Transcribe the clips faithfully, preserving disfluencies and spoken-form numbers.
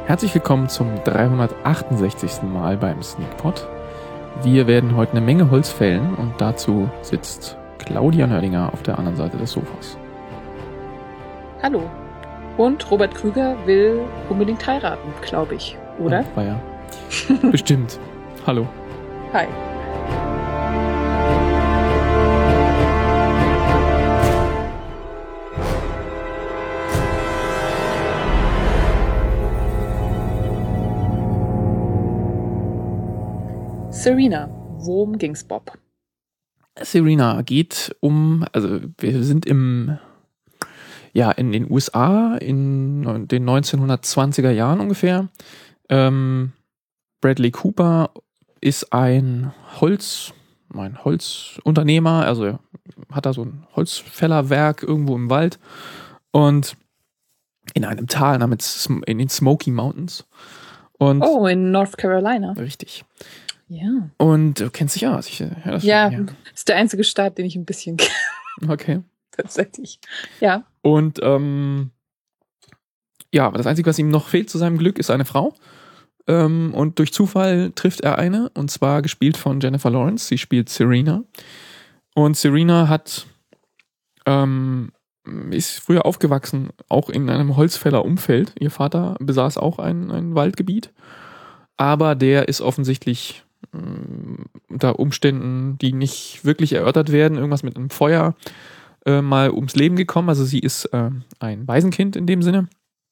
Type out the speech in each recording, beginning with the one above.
Herzlich willkommen zum dreihundertachtundsechzigsten Mal beim Sneakpot. Wir werden heute eine Menge Holz fällen und dazu sitzt Claudia Nördinger auf der anderen Seite des Sofas. Hallo. Und Robert Krüger will unbedingt heiraten, glaube ich, oder? Oh, war ja. Bestimmt. Hallo. Hi. Serena, worum ging's, Bob? Serena geht um, also wir sind im, ja, in den U S A in den neunzehnhundertzwanziger Jahren ungefähr. Ähm, Bradley Cooper ist ein Holz, ein Holzunternehmer, also er hat da so ein Holzfällerwerk irgendwo im Wald und in einem Tal namens, in den Smoky Mountains. Und oh, in North Carolina. Richtig. Ja. Und du kennst dich aus. Ich, ja, das ja, schon, ja, ist der einzige Staat, den ich ein bisschen kenne. Okay. Tatsächlich. Ja. Und ähm, ja, das Einzige, was ihm noch fehlt zu seinem Glück, ist eine Frau. Ähm, und durch Zufall trifft er eine, und zwar gespielt von Jennifer Lawrence. Sie spielt Serena. Und Serena hat ähm, ist früher aufgewachsen, auch in einem Holzfällerumfeld. Ihr Vater besaß auch ein, ein Waldgebiet. Aber der ist offensichtlich unter Umständen, die nicht wirklich erörtert werden, irgendwas mit einem Feuer äh, mal ums Leben gekommen. Also sie ist äh, ein Waisenkind in dem Sinne.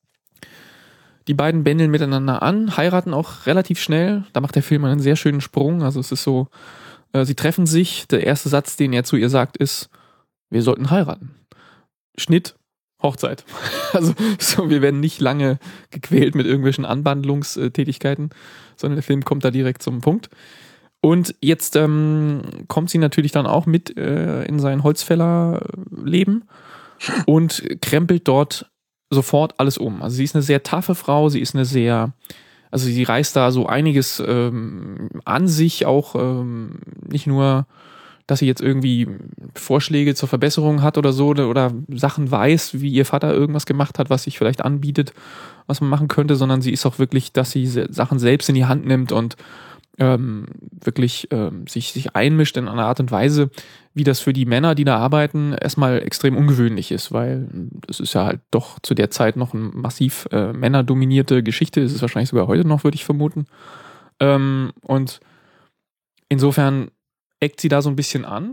Die beiden bändeln miteinander an, heiraten auch relativ schnell. Da macht der Film einen sehr schönen Sprung. Also es ist so, äh, sie treffen sich. Der erste Satz, den er zu ihr sagt, ist: Wir sollten heiraten. Schnitt, Hochzeit. Also so, wir werden nicht lange gequält mit irgendwelchen Anwandlungstätigkeiten, sondern der Film kommt da direkt zum Punkt. Und jetzt ähm, kommt sie natürlich dann auch mit äh, in sein Holzfällerleben und krempelt dort sofort alles um. Also sie ist eine sehr taffe Frau, sie ist eine sehr, also sie reißt da so einiges ähm, an sich, auch ähm, nicht nur, dass sie jetzt irgendwie Vorschläge zur Verbesserung hat oder so, oder, oder Sachen weiß, wie ihr Vater irgendwas gemacht hat, was sich vielleicht anbietet, was man machen könnte, sondern sie ist auch wirklich, dass sie Sachen selbst in die Hand nimmt und ähm, wirklich ähm, sich, sich einmischt in einer Art und Weise, wie das für die Männer, die da arbeiten, erstmal extrem ungewöhnlich ist, weil es ist ja halt doch zu der Zeit noch eine massiv äh, männerdominierte Geschichte, ist es wahrscheinlich sogar heute noch, würde ich vermuten. Ähm, und insofern eckt sie da so ein bisschen an.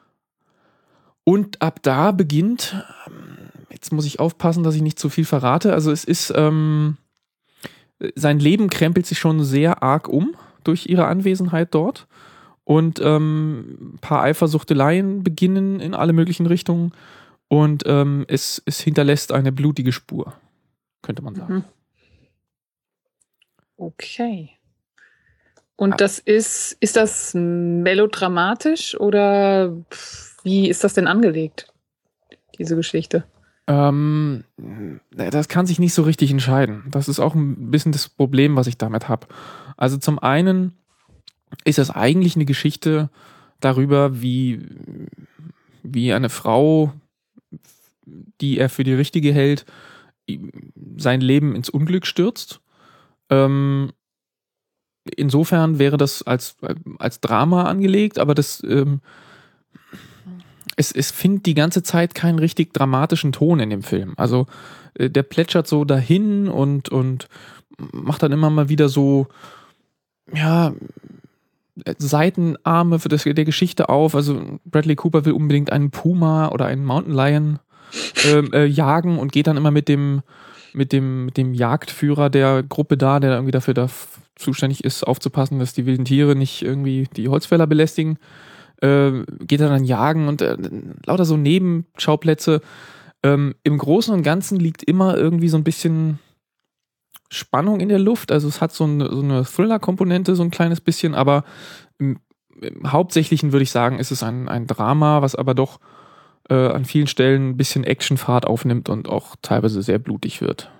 Und ab da beginnt, jetzt muss ich aufpassen, dass ich nicht zu viel verrate, also es ist, ähm, sein Leben krempelt sich schon sehr arg um durch ihre Anwesenheit dort. Und ähm, ein paar Eifersuchteleien beginnen in alle möglichen Richtungen. Und ähm, es, es hinterlässt eine blutige Spur, könnte man sagen. Okay. Und das ist, ist das melodramatisch oder wie ist das denn angelegt, diese Geschichte? Ähm, das kann sich nicht so richtig entscheiden. Das ist auch ein bisschen das Problem, was ich damit habe. Also zum einen ist das eigentlich eine Geschichte darüber, wie, wie eine Frau, die er für die richtige hält, sein Leben ins Unglück stürzt. Ähm, insofern wäre das als, als Drama angelegt, aber das ähm, es, es findet die ganze Zeit keinen richtig dramatischen Ton in dem Film. Also äh, der plätschert so dahin und, und macht dann immer mal wieder so, ja, Seitenarme für das, der Geschichte auf. Also Bradley Cooper will unbedingt einen Puma oder einen Mountain Lion ähm, äh, jagen und geht dann immer mit dem, mit dem, mit dem Jagdführer der Gruppe da, der irgendwie dafür da zuständig ist, aufzupassen, dass die wilden Tiere nicht irgendwie die Holzfäller belästigen. Äh, geht er dann jagen und äh, lauter so Nebenschauplätze. Ähm, Im Großen und Ganzen liegt immer irgendwie so ein bisschen Spannung in der Luft. Also es hat so eine, so eine Thriller-Komponente, so ein kleines bisschen, aber im, im Hauptsächlichen würde ich sagen, ist es ein, ein Drama, was aber doch äh, an vielen Stellen ein bisschen Actionfahrt aufnimmt und auch teilweise sehr blutig wird.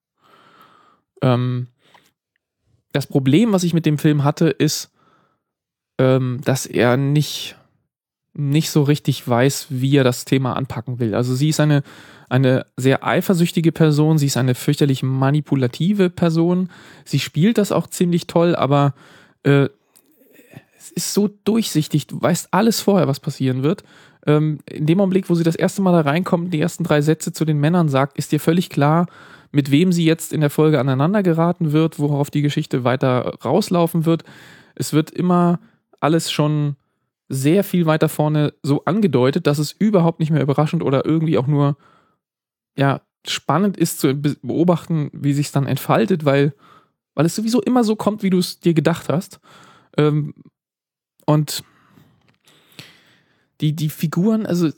Ähm, das Problem, was ich mit dem Film hatte, ist, ähm, dass er nicht nicht so richtig weiß, wie er das Thema anpacken will. Also sie ist eine, eine sehr eifersüchtige Person, sie ist eine fürchterlich manipulative Person, sie spielt das auch ziemlich toll, aber äh, es ist so durchsichtig, du weißt alles vorher, was passieren wird. Ähm, in dem Augenblick, wo sie das erste Mal da reinkommt, die ersten drei Sätze zu den Männern sagt, ist dir völlig klar, mit wem sie jetzt in der Folge aneinander geraten wird, worauf die Geschichte weiter rauslaufen wird. Es wird immer alles schon sehr viel weiter vorne so angedeutet, dass es überhaupt nicht mehr überraschend oder irgendwie auch nur ja, spannend ist zu beobachten, wie sich es dann entfaltet, weil, weil es sowieso immer so kommt, wie du es dir gedacht hast. Ähm, und die, die Figuren, also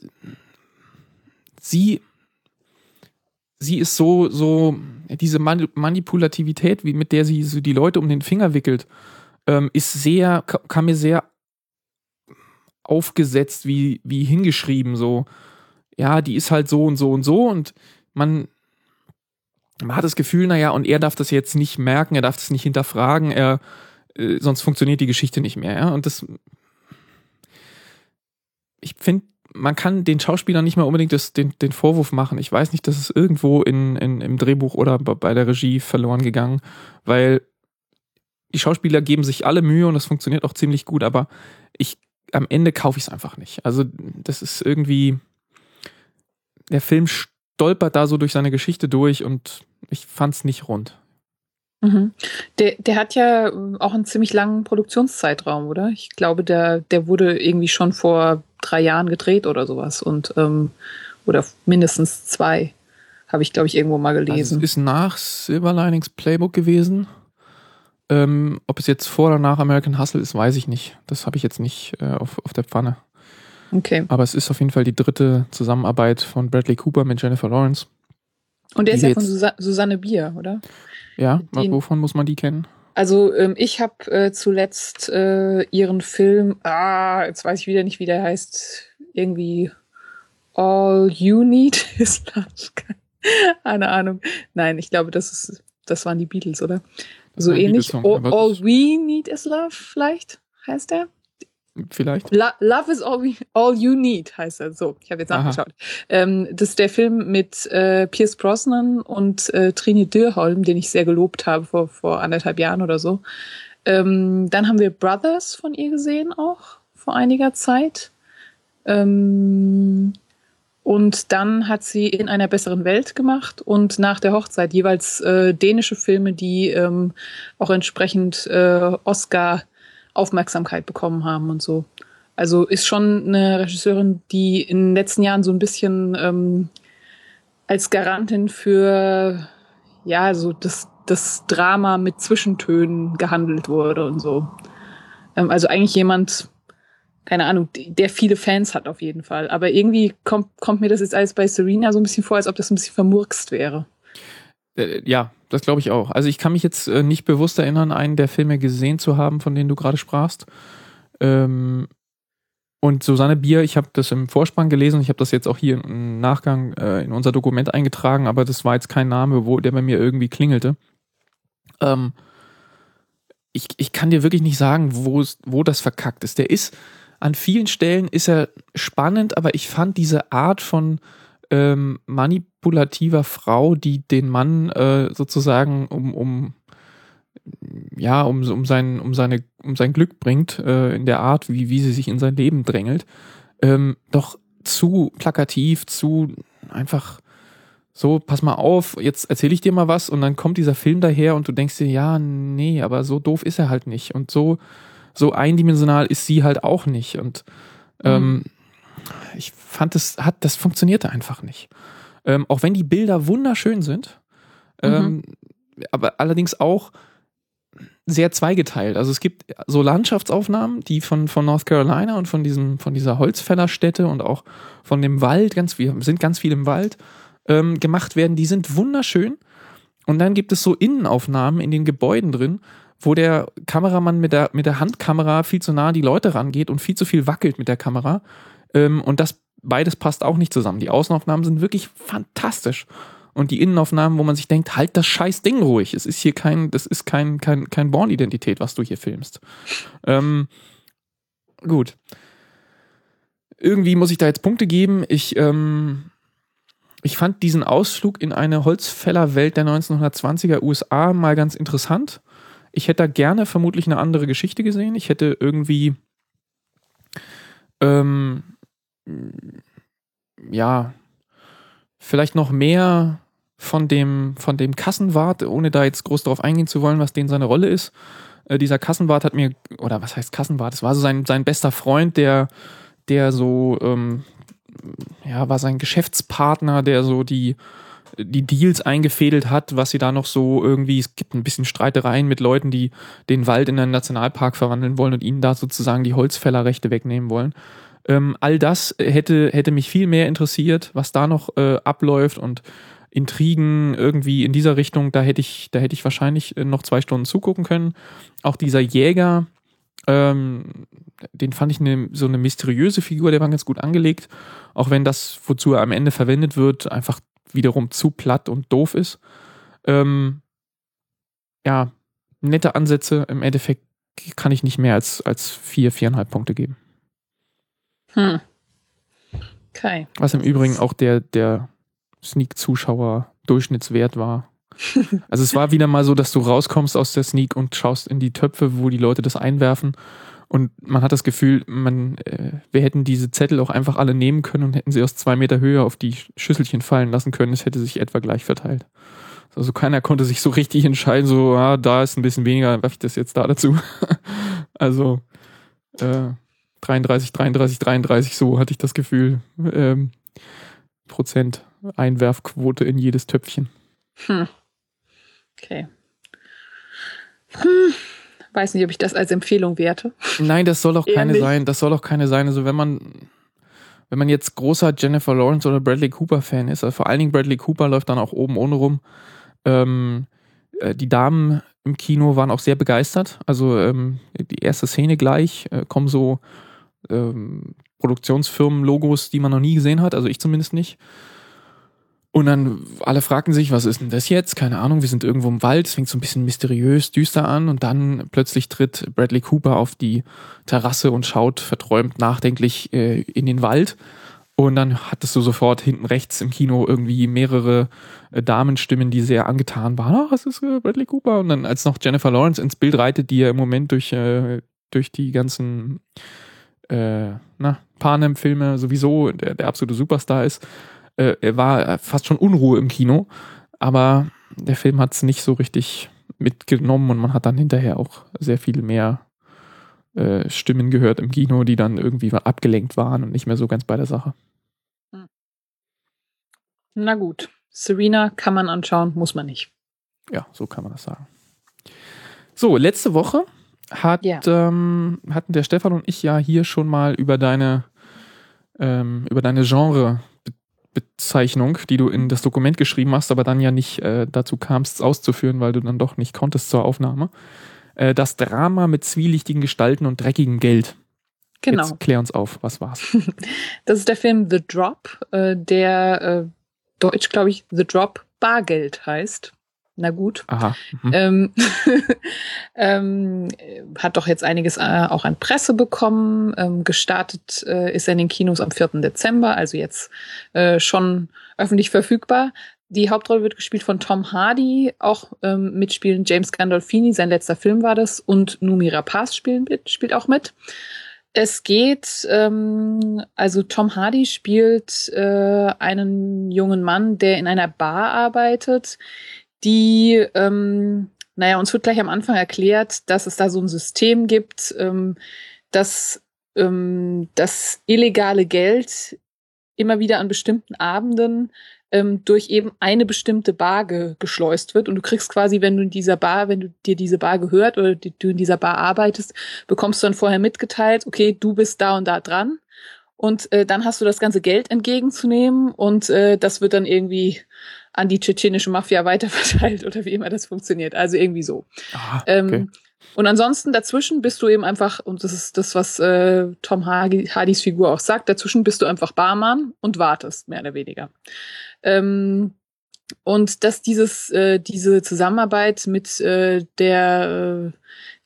sie sie ist so, so diese Manipulativität, wie mit der sie so die Leute um den Finger wickelt, ähm, ist sehr, kam mir sehr aufgesetzt, wie, wie hingeschrieben, so, ja, die ist halt so und so und so und man, man hat das Gefühl, naja, und er darf das jetzt nicht merken, er darf das nicht hinterfragen, er, äh, sonst funktioniert die Geschichte nicht mehr, ja, und das, ich finde, man kann den Schauspielern nicht mehr unbedingt das, den, den Vorwurf machen. Ich weiß nicht, dass es irgendwo in, in, im Drehbuch oder bei der Regie verloren gegangen, weil die Schauspieler geben sich alle Mühe und das funktioniert auch ziemlich gut, aber ich, am Ende kaufe ich es einfach nicht. Also das ist irgendwie, der Film stolpert da so durch seine Geschichte durch und ich fand es nicht rund. Mhm. Der, der hat ja auch einen ziemlich langen Produktionszeitraum, oder? Ich glaube, der, der wurde irgendwie schon vor drei Jahren gedreht oder sowas und ähm, oder mindestens zwei, habe ich, glaube ich, irgendwo mal gelesen. Also es ist nach Silver Linings Playbook gewesen. Ähm, ob es jetzt vor oder nach American Hustle ist, weiß ich nicht. Das habe ich jetzt nicht äh, auf, auf der Pfanne. Okay. Aber es ist auf jeden Fall die dritte Zusammenarbeit von Bradley Cooper mit Jennifer Lawrence. Und der ist ja von Susa- Susanne Bier, oder? Ja, Den, wovon muss man die kennen? Also ähm, ich habe äh, zuletzt äh, ihren Film, ah, jetzt weiß ich wieder nicht, wie der heißt, irgendwie All You Need Is Love. Keine Ahnung. Nein, ich glaube, das ist, das waren die Beatles, oder? Das so war ein ähnlich. Beatles-Song, All, all We Need Is Love, vielleicht heißt der? Vielleicht. Lo- Love is all, we, all you need, heißt er. So, ich habe jetzt nachgeschaut. Ähm, das ist der Film mit äh, Pierce Brosnan und äh, Trini Dyrholm, den ich sehr gelobt habe vor, vor anderthalb Jahren oder so. Ähm, dann haben wir Brothers von ihr gesehen auch vor einiger Zeit. Ähm, und dann hat sie In einer besseren Welt gemacht und Nach der Hochzeit jeweils äh, dänische Filme, die ähm, auch entsprechend äh, Oscar Aufmerksamkeit bekommen haben und so. Also ist schon eine Regisseurin, die in den letzten Jahren so ein bisschen ähm, als Garantin für ja so das, das Drama mit Zwischentönen gehandelt wurde und so. Ähm, also eigentlich jemand, keine Ahnung, der viele Fans hat auf jeden Fall. Aber irgendwie kommt, kommt mir das jetzt alles bei Serena so ein bisschen vor, als ob das ein bisschen vermurkst wäre. Äh, ja, das glaube ich auch. Also ich kann mich jetzt äh, nicht bewusst erinnern, einen der Filme gesehen zu haben, von denen du gerade sprachst. Ähm, und Susanne Bier, ich habe das im Vorspann gelesen, ich habe das jetzt auch hier im Nachgang äh, in unser Dokument eingetragen, aber das war jetzt kein Name, wo der bei mir irgendwie klingelte. Ähm, ich, ich kann dir wirklich nicht sagen, wo, wo das verkackt ist. Der ist, an vielen Stellen ist er spannend, aber ich fand diese Art von ähm, manipulativer Frau, die den Mann äh, sozusagen um, um ja, um, um, sein, um, seine, um sein Glück bringt, äh, in der Art, wie, wie sie sich in sein Leben drängelt, ähm, doch zu plakativ, zu einfach so, pass mal auf, jetzt erzähle ich dir mal was und dann kommt dieser Film daher und du denkst dir, ja, nee, aber so doof ist er halt nicht und so, so eindimensional ist sie halt auch nicht und ähm, mhm. ich fand, das hat, das funktionierte einfach nicht. Ähm, auch wenn die Bilder wunderschön sind, ähm, mhm. aber allerdings auch sehr zweigeteilt. Also es gibt so Landschaftsaufnahmen, die von, von North Carolina und von diesem, von dieser Holzfällerstätte und auch von dem Wald, ganz viel, sind ganz viel im Wald, ähm, gemacht werden. Die sind wunderschön. Und dann gibt es so Innenaufnahmen in den Gebäuden drin, wo der Kameramann mit der, mit der Handkamera viel zu nah an die Leute rangeht und viel zu viel wackelt mit der Kamera. Ähm, und das beides passt auch nicht zusammen. Die Außenaufnahmen sind wirklich fantastisch. Und die Innenaufnahmen, wo man sich denkt, halt das scheiß Ding ruhig. Es ist hier kein, das ist kein, kein, kein Born-Identität, was du hier filmst. Ähm, gut. irgendwie muss ich da jetzt Punkte geben. Ich, ähm, ich fand diesen Ausflug in eine Holzfällerwelt der neunzehnhundertzwanziger U S A mal ganz interessant. Ich hätte da gerne vermutlich eine andere Geschichte gesehen. Ich hätte irgendwie ähm, ja, vielleicht noch mehr von dem, von dem Kassenwart, ohne da jetzt groß drauf eingehen zu wollen, was denen seine Rolle ist. Äh, dieser Kassenwart hat mir, oder was heißt Kassenwart? Es war so sein, sein bester Freund, der, der so, ähm, ja, war sein Geschäftspartner, der so die, die Deals eingefädelt hat, was sie da noch so irgendwie, es gibt ein bisschen Streitereien mit Leuten, die den Wald in einen Nationalpark verwandeln wollen und ihnen da sozusagen die Holzfällerrechte wegnehmen wollen. Ähm, all das hätte, hätte mich viel mehr interessiert, was da noch äh, abläuft und Intrigen irgendwie in dieser Richtung, da hätte ich, da hätte ich wahrscheinlich noch zwei Stunden zugucken können. Auch dieser Jäger, ähm, den fand ich eine, so eine mysteriöse Figur, der war ganz gut angelegt, auch wenn das, wozu er am Ende verwendet wird, einfach wiederum zu platt und doof ist. Ähm, ja, nette Ansätze, im Endeffekt kann ich nicht mehr als, als vier, viereinhalb Punkte geben. Hm. Okay. Was im Übrigen auch der, der Sneak-Zuschauer Durchschnittswert war. Also es war wieder mal so, dass du rauskommst aus der Sneak und schaust in die Töpfe, wo die Leute das einwerfen und man hat das Gefühl, man, äh, wir hätten diese Zettel auch einfach alle nehmen können und hätten sie aus zwei Meter Höhe auf die Schüsselchen fallen lassen können. Es hätte sich etwa gleich verteilt. Also keiner konnte sich so richtig entscheiden, so, ah, da ist ein bisschen weniger, dann werfe ich das jetzt da dazu. Also äh, dreiunddreißig, dreiunddreißig, dreiunddreißig, so hatte ich das Gefühl. Ähm, Prozent Einwerfquote in jedes Töpfchen. Hm. Okay. Hm. Weiß nicht, ob ich das als Empfehlung werte. Nein, das soll auch Eher keine nicht. sein. Das soll auch keine sein. Also wenn man, wenn man jetzt großer Jennifer Lawrence oder Bradley Cooper Fan ist, also vor allen Dingen Bradley Cooper läuft dann auch oben ohne rum. Ähm, äh, die Damen im Kino waren auch sehr begeistert. Also ähm, die erste Szene gleich äh, kommen so ähm, Produktionsfirmen-Logos, die man noch nie gesehen hat. Also ich zumindest nicht. Und dann alle fragten sich, was ist denn das jetzt? Keine Ahnung, wir sind irgendwo im Wald, es fängt so ein bisschen mysteriös, düster an und dann plötzlich tritt Bradley Cooper auf die Terrasse und schaut verträumt nachdenklich äh, in den Wald und dann hattest du sofort hinten rechts im Kino irgendwie mehrere äh, Damenstimmen, die sehr angetan waren. Ah, was ist äh, Bradley Cooper? Und dann als noch Jennifer Lawrence ins Bild reitet, die ja im Moment durch, äh, durch die ganzen äh, na, Panem-Filme sowieso der, der absolute Superstar ist, er war fast schon Unruhe im Kino, aber der Film hat es nicht so richtig mitgenommen und man hat dann hinterher auch sehr viel mehr äh, Stimmen gehört im Kino, die dann irgendwie abgelenkt waren und nicht mehr so ganz bei der Sache. Na gut, Serena kann man anschauen, muss man nicht. Ja, so kann man das sagen. So, letzte Woche hat, Ja. ähm, hatten der Stefan und ich ja hier schon mal über deine ähm, über deine Genre Bezeichnung, die du in das Dokument geschrieben hast, aber dann ja nicht äh, dazu kamst, es auszuführen, weil du dann doch nicht konntest zur Aufnahme. Äh, das Drama mit zwielichtigen Gestalten und dreckigem Geld. Genau. Jetzt klär uns auf, was war's? Das ist der Film The Drop, äh, der äh, deutsch, glaube ich, The Drop Bargeld heißt. Na gut. Aha. Mhm. Ähm, ähm, hat doch jetzt einiges äh, auch an Presse bekommen. Ähm, gestartet äh, ist er in den Kinos am vierten Dezember, also jetzt äh, schon öffentlich verfügbar. Die Hauptrolle wird gespielt von Tom Hardy, auch ähm, mitspielen James Gandolfini, sein letzter Film war das, und Noomi Rapace spielen mit, spielt auch mit. Es geht, ähm, also Tom Hardy spielt äh, einen jungen Mann, der in einer Bar arbeitet, die, ähm, naja, uns wird gleich am Anfang erklärt, dass es da so ein System gibt, ähm, dass ähm, das illegale Geld immer wieder an bestimmten Abenden ähm, durch eben eine bestimmte Bar ge- geschleust wird. Und du kriegst quasi, wenn du in dieser Bar, wenn du dir diese Bar gehört oder die, du in dieser Bar arbeitest, bekommst du dann vorher mitgeteilt, okay, du bist da und da dran. Und äh, dann hast du das ganze Geld entgegenzunehmen und äh, das wird dann irgendwie an die tschetschenische Mafia weiterverteilt oder wie immer das funktioniert. Also irgendwie so. Ah, okay. Ähm, und ansonsten dazwischen bist du eben einfach, und das ist das, was äh, Tom Hardy, Hardys Figur auch sagt, dazwischen bist du einfach Barmann und wartest, mehr oder weniger. Ähm, und dass dieses, äh, diese Zusammenarbeit mit äh, der, äh,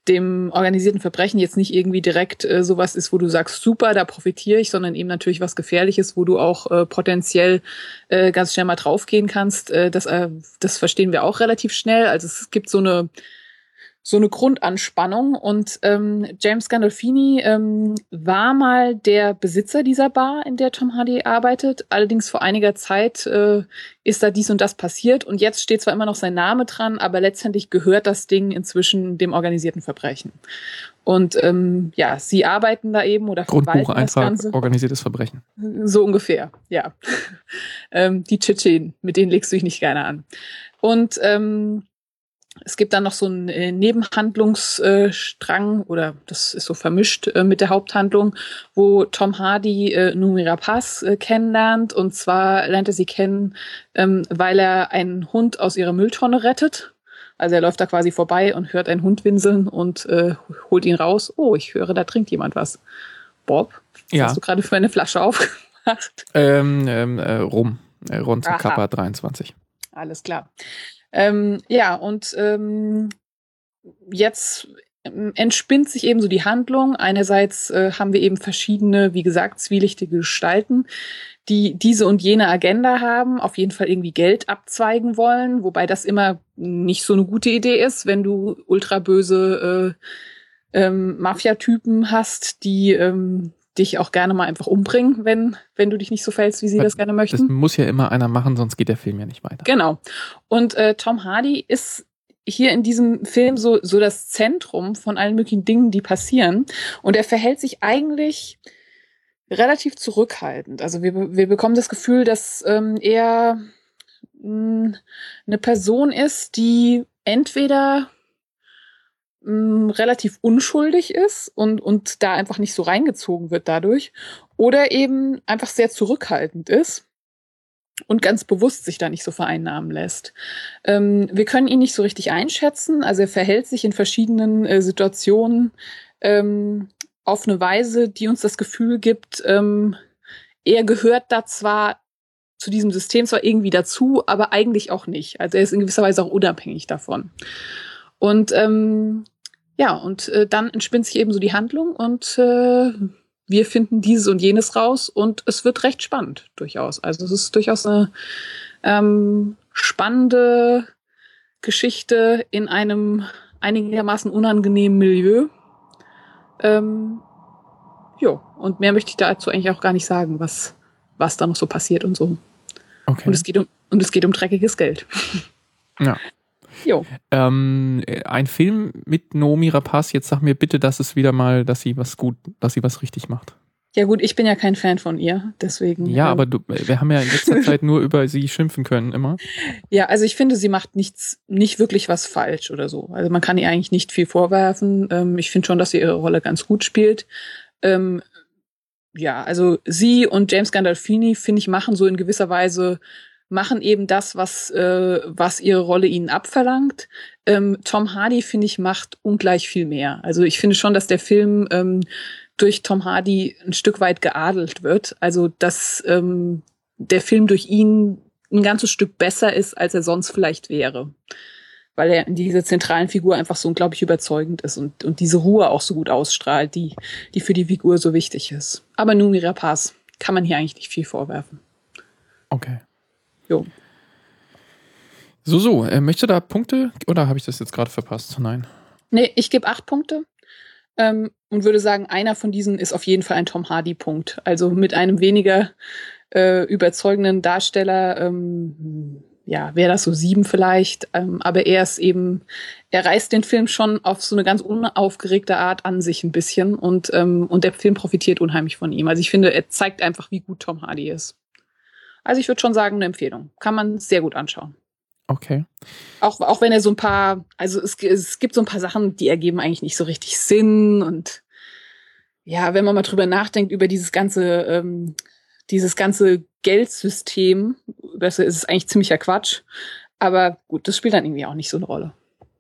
dem organisierten Verbrechen jetzt nicht irgendwie direkt äh, sowas ist, wo du sagst, super, da profitiere ich, sondern eben natürlich was Gefährliches, wo du auch äh, potenziell äh, ganz schnell mal draufgehen kannst. Äh, das, äh, das verstehen wir auch relativ schnell. Also es gibt so eine so eine Grundanspannung und ähm, James Gandolfini ähm, war mal der Besitzer dieser Bar, in der Tom Hardy arbeitet. Allerdings vor einiger Zeit äh, ist da dies und das passiert und jetzt steht zwar immer noch sein Name dran, aber letztendlich gehört das Ding inzwischen dem organisierten Verbrechen. Und ähm, ja, sie arbeiten da eben oder verwalten das Ganze. Organisiertes Verbrechen. So ungefähr, ja. ähm, die Tschetschenen, mit denen legst du dich nicht gerne an. Und ähm, es gibt dann noch so einen äh, Nebenhandlungsstrang, äh, oder das ist so vermischt äh, mit der Haupthandlung, wo Tom Hardy äh, Noomi Rapace äh, kennenlernt. Und zwar lernt er sie kennen, ähm, weil er einen Hund aus ihrer Mülltonne rettet. Also er läuft da quasi vorbei und hört einen Hund winseln und äh, holt ihn raus. Oh, ich höre, da trinkt jemand was. Bob, was ja. hast du gerade für eine Flasche aufgemacht? Ähm, ähm, äh, Rum. Äh, Ron zum Kappa dreiundzwanzig. Alles klar. Ähm, ja, und ähm, jetzt entspinnt sich eben so die Handlung. Einerseits äh, haben wir eben verschiedene, wie gesagt, zwielichtige Gestalten, die diese und jene Agenda haben, auf jeden Fall irgendwie Geld abzweigen wollen, wobei das immer nicht so eine gute Idee ist, wenn du ultraböse äh, ähm, Mafia-Typen hast, die ähm, dich auch gerne mal einfach umbringen, wenn, wenn du dich nicht so verhältst, wie sie das, das gerne möchten. Das muss ja immer einer machen, sonst geht der Film ja nicht weiter. Genau. Und äh, Tom Hardy ist hier in diesem Film so, so das Zentrum von allen möglichen Dingen, die passieren. Und er verhält sich eigentlich relativ zurückhaltend. Also wir, wir bekommen das Gefühl, dass ähm, er mh, eine Person ist, die entweder relativ unschuldig ist und, und da einfach nicht so reingezogen wird dadurch oder eben einfach sehr zurückhaltend ist und ganz bewusst sich da nicht so vereinnahmen lässt. Ähm, wir können ihn nicht so richtig einschätzen, also er verhält sich in verschiedenen äh, Situationen ähm, auf eine Weise, die uns das Gefühl gibt, ähm, er gehört da zwar zu diesem System zwar irgendwie dazu, aber eigentlich auch nicht. Also er ist in gewisser Weise auch unabhängig davon. Und ähm, ja, und äh, dann entspinnt sich eben so die Handlung und äh, wir finden dieses und jenes raus und es wird recht spannend, durchaus. Also es ist durchaus eine ähm, spannende Geschichte in einem einigermaßen unangenehmen Milieu. Ähm, jo, und mehr möchte ich dazu eigentlich auch gar nicht sagen, was, was da noch so passiert und so. Okay. Und es geht um, und es geht um dreckiges Geld. Ja. Jo. Ähm, ein Film mit Noomi Rapace, jetzt sag mir bitte, dass es wieder mal, dass sie was gut, dass sie was richtig macht. Ja gut, ich bin ja kein Fan von ihr, deswegen. Ja, ähm, aber du, wir haben ja in letzter Zeit nur über sie schimpfen können, immer. Ja, also ich finde, sie macht nichts, nicht wirklich was falsch oder so. Also man kann ihr eigentlich nicht viel vorwerfen. Ähm, ich finde schon, dass sie ihre Rolle ganz gut spielt. Ähm, ja, also sie und James Gandolfini, finde ich, machen so in gewisser Weise machen eben das, was äh, was ihre Rolle ihnen abverlangt. Ähm, Tom Hardy, finde ich, macht ungleich viel mehr. Also ich finde schon, dass der Film ähm, durch Tom Hardy ein Stück weit geadelt wird. Also dass ähm, der Film durch ihn ein ganzes Stück besser ist, als er sonst vielleicht wäre. Weil er in dieser zentralen Figur einfach so unglaublich überzeugend ist und, und diese Ruhe auch so gut ausstrahlt, die, die für die Figur so wichtig ist. Aber Noomi Rapace kann man hier eigentlich nicht viel vorwerfen. Okay. Jo. So, so. Äh, möchtest du da Punkte oder habe ich das jetzt gerade verpasst? Nein. Nee, ich gebe acht Punkte ähm, und würde sagen, einer von diesen ist auf jeden Fall ein Tom Hardy-Punkt. Also mit einem weniger äh, überzeugenden Darsteller, ähm, ja, wäre das so sieben vielleicht. Ähm, aber er ist eben, er reißt den Film schon auf so eine ganz unaufgeregte Art an sich ein bisschen und, ähm, und der Film profitiert unheimlich von ihm. Also ich finde, er zeigt einfach, wie gut Tom Hardy ist. Also ich würde schon sagen, eine Empfehlung. Kann man sehr gut anschauen. Okay. Auch, auch wenn er so ein paar, also es, es gibt so ein paar Sachen, die ergeben eigentlich nicht so richtig Sinn. Und ja, wenn man mal drüber nachdenkt, über dieses ganze, ähm, dieses ganze Geldsystem, das ist es eigentlich ziemlicher Quatsch. Aber gut, das spielt dann irgendwie auch nicht so eine Rolle.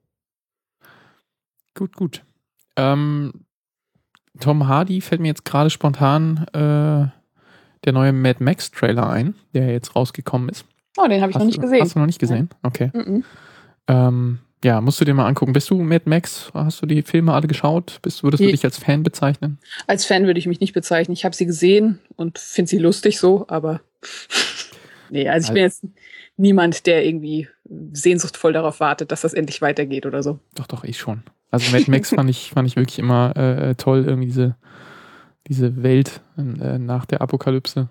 Gut, gut. Ähm, Tom Hardy fällt mir jetzt gerade spontan äh, der neue Mad Max Trailer ein, der jetzt rausgekommen ist. Oh, den habe ich hast noch nicht du, gesehen. Hast du noch nicht gesehen? Okay. Mhm. Ähm, ja, musst du dir mal angucken. Bist du Mad Max? Hast du die Filme alle geschaut? Bist, würdest du dich als Fan bezeichnen? Als Fan würde ich mich nicht bezeichnen. Ich habe sie gesehen und finde sie lustig so, aber nee, also ich bin jetzt niemand, der irgendwie sehnsuchtvoll darauf wartet, dass das endlich weitergeht oder so. Doch, doch, ich schon. Also Mad Max fand ich, fand ich wirklich immer äh, toll, irgendwie diese, diese Welt äh, nach der Apokalypse.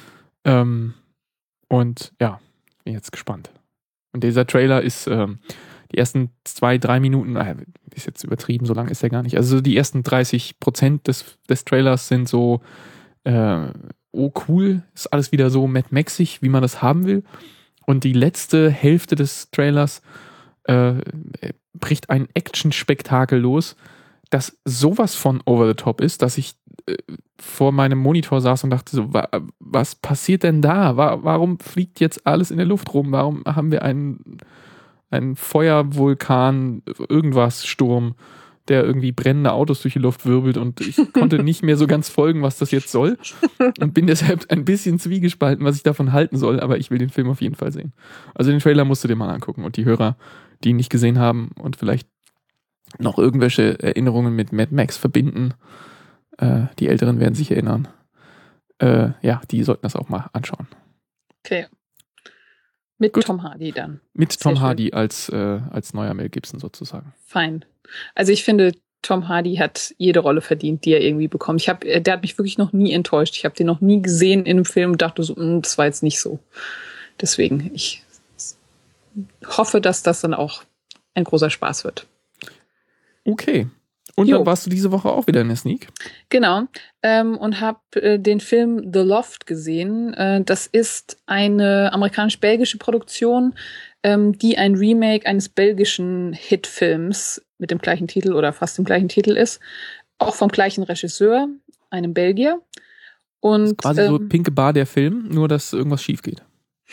Ähm, und ja, bin jetzt gespannt. Und dieser Trailer ist ähm, die ersten zwei, drei Minuten, äh, ist jetzt übertrieben, so lang ist der gar nicht. Also die ersten dreißig Prozent des, des Trailers sind so, äh, oh cool, ist alles wieder so Mad Maxig, wie man das haben will. Und die letzte Hälfte des Trailers äh, bricht ein Action-Spektakel los, das sowas von over the top ist, dass ich äh, vor meinem Monitor saß und dachte so, wa- was passiert denn da? Wa- warum fliegt jetzt alles in der Luft rum? Warum haben wir einen, einen Feuervulkan, irgendwas, Sturm, der irgendwie brennende Autos durch die Luft wirbelt und ich konnte nicht mehr so ganz folgen, was das jetzt soll und bin deshalb ein bisschen zwiegespalten, was ich davon halten soll, aber ich will den Film auf jeden Fall sehen. Also den Trailer musst du dir mal angucken und die Hörer, die ihn nicht gesehen haben und vielleicht noch irgendwelche Erinnerungen mit Mad Max verbinden, äh, die Älteren werden sich erinnern, äh, ja, die sollten das auch mal anschauen. Okay. Mit Gut. Tom Hardy dann. Mit Sehr Tom schön. Hardy als, äh, als neuer Mel Gibson sozusagen. Fein. Also ich finde, Tom Hardy hat jede Rolle verdient, die er irgendwie bekommt. Ich hab, der hat mich wirklich noch nie enttäuscht. Ich habe den noch nie gesehen in einem Film und dachte so, "Mm, das war jetzt nicht so." Deswegen, ich hoffe, dass das dann auch ein großer Spaß wird. Okay. Und Jo. dann warst du diese Woche auch wieder in der Sneak. Genau. Ähm, und habe äh, den Film The Loft gesehen. Äh, das ist eine amerikanisch-belgische Produktion, ähm, die ein Remake eines belgischen Hitfilms mit dem gleichen Titel oder fast dem gleichen Titel ist. Auch vom gleichen Regisseur, einem Belgier. Und Das ist quasi ähm, so Pinke Bar der Film, nur dass irgendwas schief geht.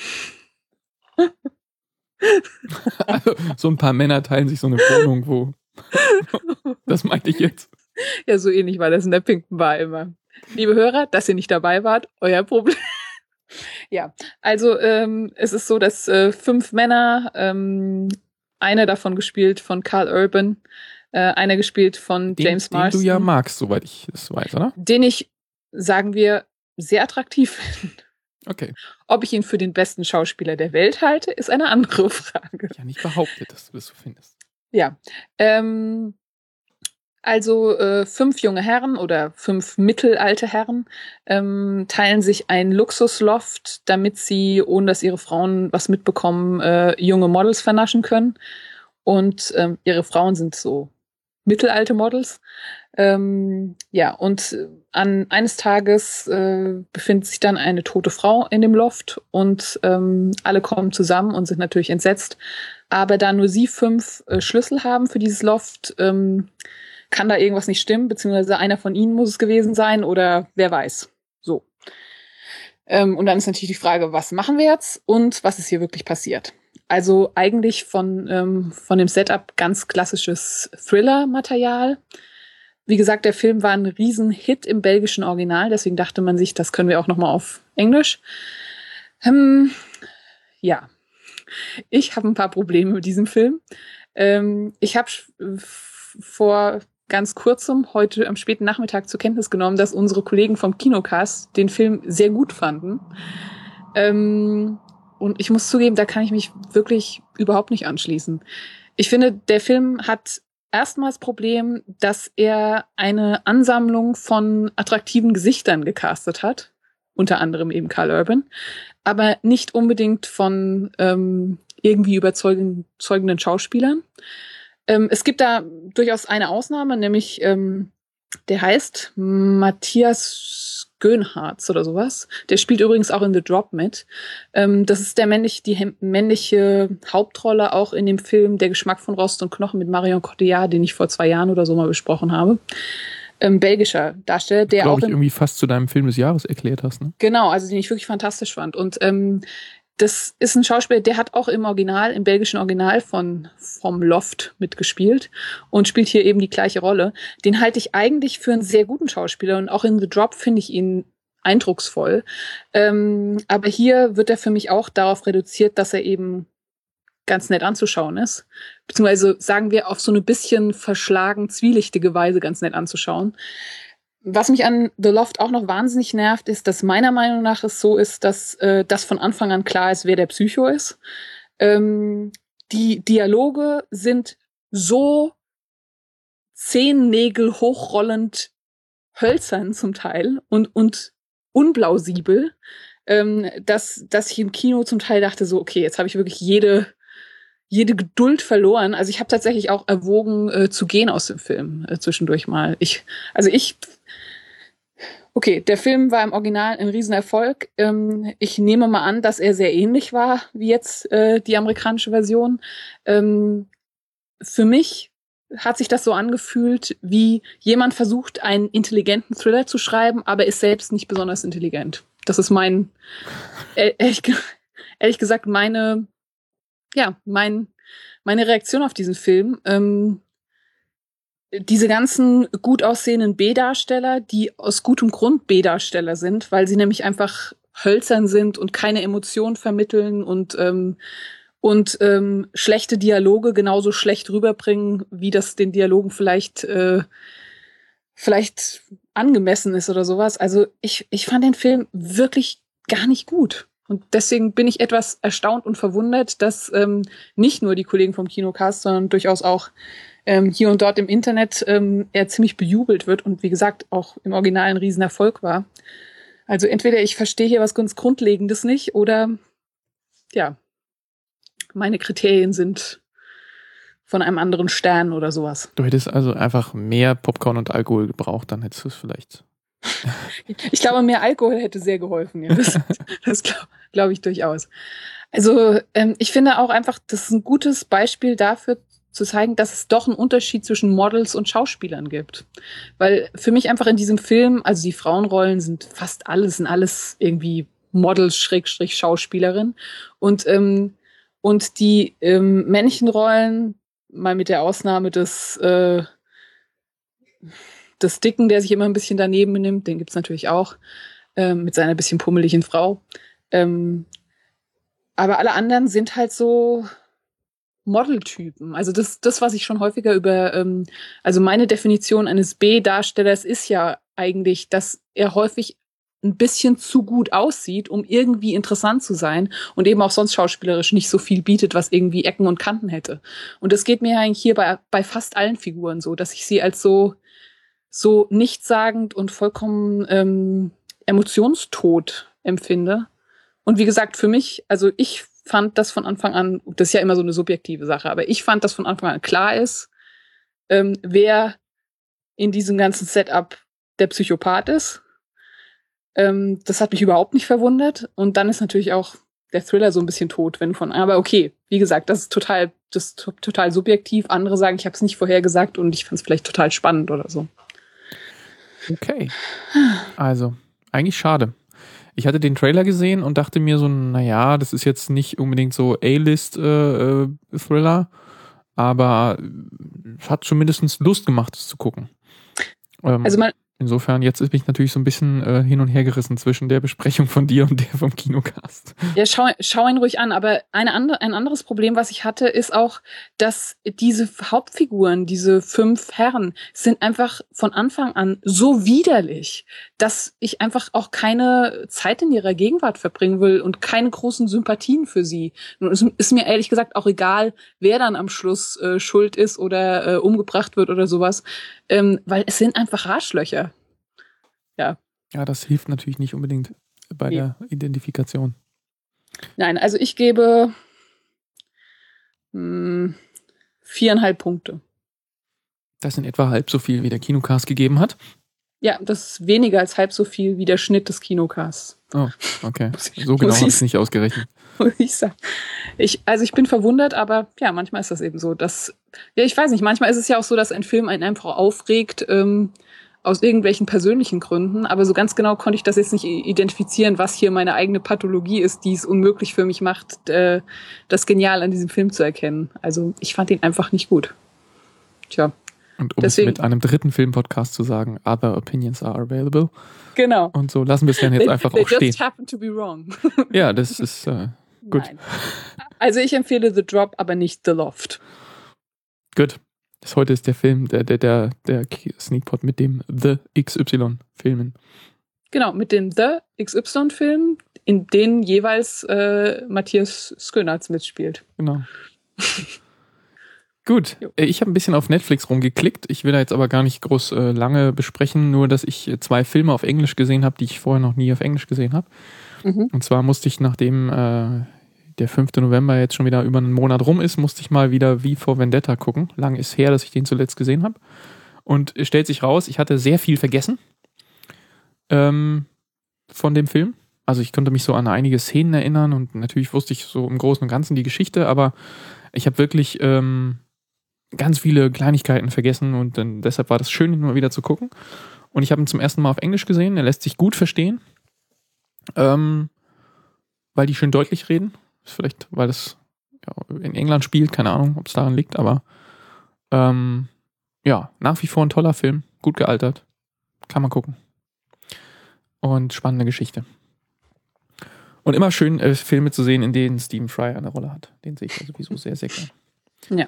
Also, so ein paar Männer teilen sich so eine Wohnung, wo. Das meinte ich jetzt. Ja, so ähnlich war das in der Pinken Bar immer. Liebe Hörer, dass ihr nicht dabei wart, euer Problem. Ja, also ähm, es ist so, dass äh, fünf Männer, ähm, einer davon gespielt von Karl Urban, äh, einer gespielt von Den, James den Marsden, du ja magst, soweit ich es weiß, oder? den ich, sagen wir, sehr attraktiv finde. Okay. Ob ich ihn für den besten Schauspieler der Welt halte, ist eine andere Frage. Ja, nicht behauptet, dass du das so findest. Ja, ähm, also äh, fünf junge Herren oder fünf mittelalte Herren ähm, teilen sich ein Luxusloft, damit sie, ohne dass ihre Frauen was mitbekommen, äh, junge Models vernaschen können. Und ähm, ihre Frauen sind so mittelalte Models. Ähm, ja, und an eines Tages äh, befindet sich dann eine tote Frau in dem Loft und ähm, alle kommen zusammen und sind natürlich entsetzt. Aber da nur sie fünf äh, Schlüssel haben für dieses Loft, ähm, kann da irgendwas nicht stimmen, beziehungsweise einer von ihnen muss es gewesen sein oder wer weiß. So. Ähm, und dann ist natürlich die Frage, was machen wir jetzt und was ist hier wirklich passiert? Also eigentlich von, ähm, von dem Setup ganz klassisches Thriller-Material. Wie gesagt, der Film war ein Riesenhit im belgischen Original, deswegen dachte man sich, das können wir auch nochmal auf Englisch. Ähm, ja, ich habe ein paar Probleme mit diesem Film. Ähm, ich habe vor ganz kurzem, heute am späten Nachmittag, zur Kenntnis genommen, dass unsere Kollegen vom Kinocast den Film sehr gut fanden. Ähm, und ich muss zugeben, da kann ich mich wirklich überhaupt nicht anschließen. Ich finde, der Film hat erstmals Problem, dass er eine Ansammlung von attraktiven Gesichtern gecastet hat, unter anderem eben Karl Urban, aber nicht unbedingt von ähm, irgendwie überzeugenden Schauspielern. Ähm, es gibt da durchaus eine Ausnahme, nämlich ähm, der heißt Matthias Göhnhardt oder sowas. Der spielt übrigens auch in The Drop mit. Ähm, das ist der männlich, die männliche Hauptrolle auch in dem Film Der Geschmack von Rost und Knochen mit Marion Cotillard, den ich vor zwei Jahren oder so mal besprochen habe. Ähm, belgischer Darsteller, der Glaube auch ich irgendwie fast zu deinem Film des Jahres erklärt hast, ne? Genau, also den ich wirklich fantastisch fand. Und ähm, das ist ein Schauspieler, der hat auch im Original, im belgischen Original von vom Loft mitgespielt und spielt hier eben die gleiche Rolle. Den halte ich eigentlich für einen sehr guten Schauspieler und auch in The Drop finde ich ihn eindrucksvoll. Ähm, aber hier wird er für mich auch darauf reduziert, dass er eben ganz nett anzuschauen ist. Beziehungsweise sagen wir auf so eine bisschen verschlagen, zwielichtige Weise ganz nett anzuschauen. Was mich an The Loft auch noch wahnsinnig nervt, ist, dass meiner Meinung nach es so ist, dass äh, das von Anfang an klar ist, wer der Psycho ist. Ähm, die Dialoge sind so Zehennägel hochrollend hölzern zum Teil und, und unplausibel, ähm, dass, dass ich im Kino zum Teil dachte so, okay, jetzt habe ich wirklich jede jede Geduld verloren. Also ich habe tatsächlich auch erwogen, äh, zu gehen aus dem Film äh, zwischendurch mal. Ich, also ich, okay, der Film war im Original ein Riesenerfolg. Ähm, ich nehme mal an, dass er sehr ähnlich war wie jetzt äh, die amerikanische Version. Ähm, für mich hat sich das so angefühlt, wie jemand versucht, einen intelligenten Thriller zu schreiben, aber ist selbst nicht besonders intelligent. Das ist mein, ehrlich, ehrlich gesagt, meine Ja, mein, meine Reaktion auf diesen Film, ähm, diese ganzen gut aussehenden B-Darsteller, die aus gutem Grund B-Darsteller sind, weil sie nämlich einfach hölzern sind und keine Emotionen vermitteln und, ähm, und ähm, schlechte Dialoge genauso schlecht rüberbringen, wie das den Dialogen vielleicht, äh, vielleicht angemessen ist oder sowas. Also ich, ich fand den Film wirklich gar nicht gut. Und deswegen bin ich etwas erstaunt und verwundert, dass ähm, nicht nur die Kollegen vom Kinocast, sondern durchaus auch ähm, hier und dort im Internet ähm, er ziemlich bejubelt wird und wie gesagt auch im Original ein Riesenerfolg war. Also entweder ich verstehe hier was ganz Grundlegendes nicht oder ja, meine Kriterien sind von einem anderen Stern oder sowas. Du hättest also einfach mehr Popcorn und Alkohol gebraucht, dann hättest du es vielleicht. Ich glaube, mehr Alkohol hätte sehr geholfen. Ja. Das, das glaube glaub ich durchaus. Also ähm, ich finde auch einfach, das ist ein gutes Beispiel dafür zu zeigen, dass es doch einen Unterschied zwischen Models und Schauspielern gibt. Weil für mich einfach in diesem Film, also die Frauenrollen sind fast alles, sind alles irgendwie Models, Schrägstrich, Schauspielerin. Und, ähm, und die ähm, männlichen Rollen, mal mit der Ausnahme des äh, des Dicken, der sich immer ein bisschen daneben benimmt, den gibt's natürlich auch, ähm, mit seiner bisschen pummeligen Frau. Ähm, aber alle anderen sind halt so Modeltypen. Also das, das, was ich schon häufiger über, ähm, also meine Definition eines B-Darstellers ist ja eigentlich, dass er häufig ein bisschen zu gut aussieht, um irgendwie interessant zu sein und eben auch sonst schauspielerisch nicht so viel bietet, was irgendwie Ecken und Kanten hätte. Und das geht mir ja eigentlich hier bei, bei fast allen Figuren so, dass ich sie als so so nichtssagend und vollkommen ähm, emotionstot empfinde. Und wie gesagt, für mich, also ich fand das von Anfang an, das ist ja immer so eine subjektive Sache, aber ich fand, dass von Anfang an klar ist, ähm, wer in diesem ganzen Setup der Psychopath ist. Ähm, das hat mich überhaupt nicht verwundert. Und dann ist natürlich auch der Thriller so ein bisschen tot, wenn von, aber okay, wie gesagt, das ist total, das ist total subjektiv. Andere sagen, ich habe es nicht vorhergesagt und ich fand es vielleicht total spannend oder so. Okay. Also, eigentlich schade. Ich hatte den Trailer gesehen und dachte mir so, naja, das ist jetzt nicht unbedingt so A-List-Thriller, äh, aber es hat schon mindestens Lust gemacht, es zu gucken. Ähm, also man Insofern, jetzt ist mich natürlich so ein bisschen äh, hin und her gerissen zwischen der Besprechung von dir und der vom Kinocast. Ja, schau, schau ihn ruhig an. Aber eine andere, ein anderes Problem, was ich hatte, ist auch, dass diese Hauptfiguren, diese fünf Herren, sind einfach von Anfang an so widerlich, dass ich einfach auch keine Zeit in ihrer Gegenwart verbringen will und keine großen Sympathien für sie. Nun ist, ist mir ehrlich gesagt auch egal, wer dann am Schluss äh, schuld ist oder äh, umgebracht wird oder sowas, ähm, weil es sind einfach Arschlöcher. Ja. Ja, das hilft natürlich nicht unbedingt bei nee. der Identifikation. Nein, also ich gebe mh, viereinhalb Punkte. Das sind etwa halb so viel, wie der Kinocast gegeben hat? Ja, das ist weniger als halb so viel wie der Schnitt des Kinocasts. Oh, okay. So genau habe ich es nicht ausgerechnet. Muss ich sagen. Ich, also ich bin verwundert, aber ja, manchmal ist das eben so. Dass, ja, ich weiß nicht, manchmal ist es ja auch so, dass ein Film einen einfach aufregt, ähm, aus irgendwelchen persönlichen Gründen, aber so ganz genau konnte ich das jetzt nicht identifizieren, was hier meine eigene Pathologie ist, die es unmöglich für mich macht, äh, das genial an diesem Film zu erkennen. Also ich fand ihn einfach nicht gut. Tja. Und um Deswegen, es mit einem dritten Filmpodcast zu sagen, other opinions are available. Genau. Und so lassen wir es dann jetzt they, einfach they auch stehen. just happen to be wrong. Ja, das ist, äh, Gut. Nein. Also ich empfehle The Drop, aber nicht The Loft. Gut. Das heute ist der Film, der, der, der, der Sneakpot mit dem The X Y-Filmen. Genau, mit den The X Y-Filmen, in denen jeweils äh, Matthias Skönatz mitspielt. Genau. Gut, jo. Ich habe ein bisschen auf Netflix rumgeklickt. Ich will da jetzt aber gar nicht groß äh, lange besprechen, nur dass ich zwei Filme auf Englisch gesehen habe, die ich vorher noch nie auf Englisch gesehen habe. Mhm. Und zwar musste ich, nachdem äh, der fünfte November jetzt schon wieder über einen Monat rum ist, musste ich mal wieder V for Vendetta gucken. Lang ist her, dass ich den zuletzt gesehen habe. Und es stellt sich raus, ich hatte sehr viel vergessen ähm, von dem Film. Also ich konnte mich so an einige Szenen erinnern und natürlich wusste ich so im Großen und Ganzen die Geschichte, aber ich habe wirklich ähm, ganz viele Kleinigkeiten vergessen und dann, deshalb war das schön, ihn mal wieder zu gucken. Und ich habe ihn zum ersten Mal auf Englisch gesehen. Er lässt sich gut verstehen, ähm, weil die schön deutlich reden. Vielleicht, weil das ja, in England spielt, keine Ahnung, ob es daran liegt, aber ähm, ja, nach wie vor ein toller Film, gut gealtert, kann man gucken. Und spannende Geschichte. Und immer schön, äh, Filme zu sehen, in denen Stephen Fry eine Rolle hat. Den sehe ich ja sowieso sehr, sehr gerne. Ja.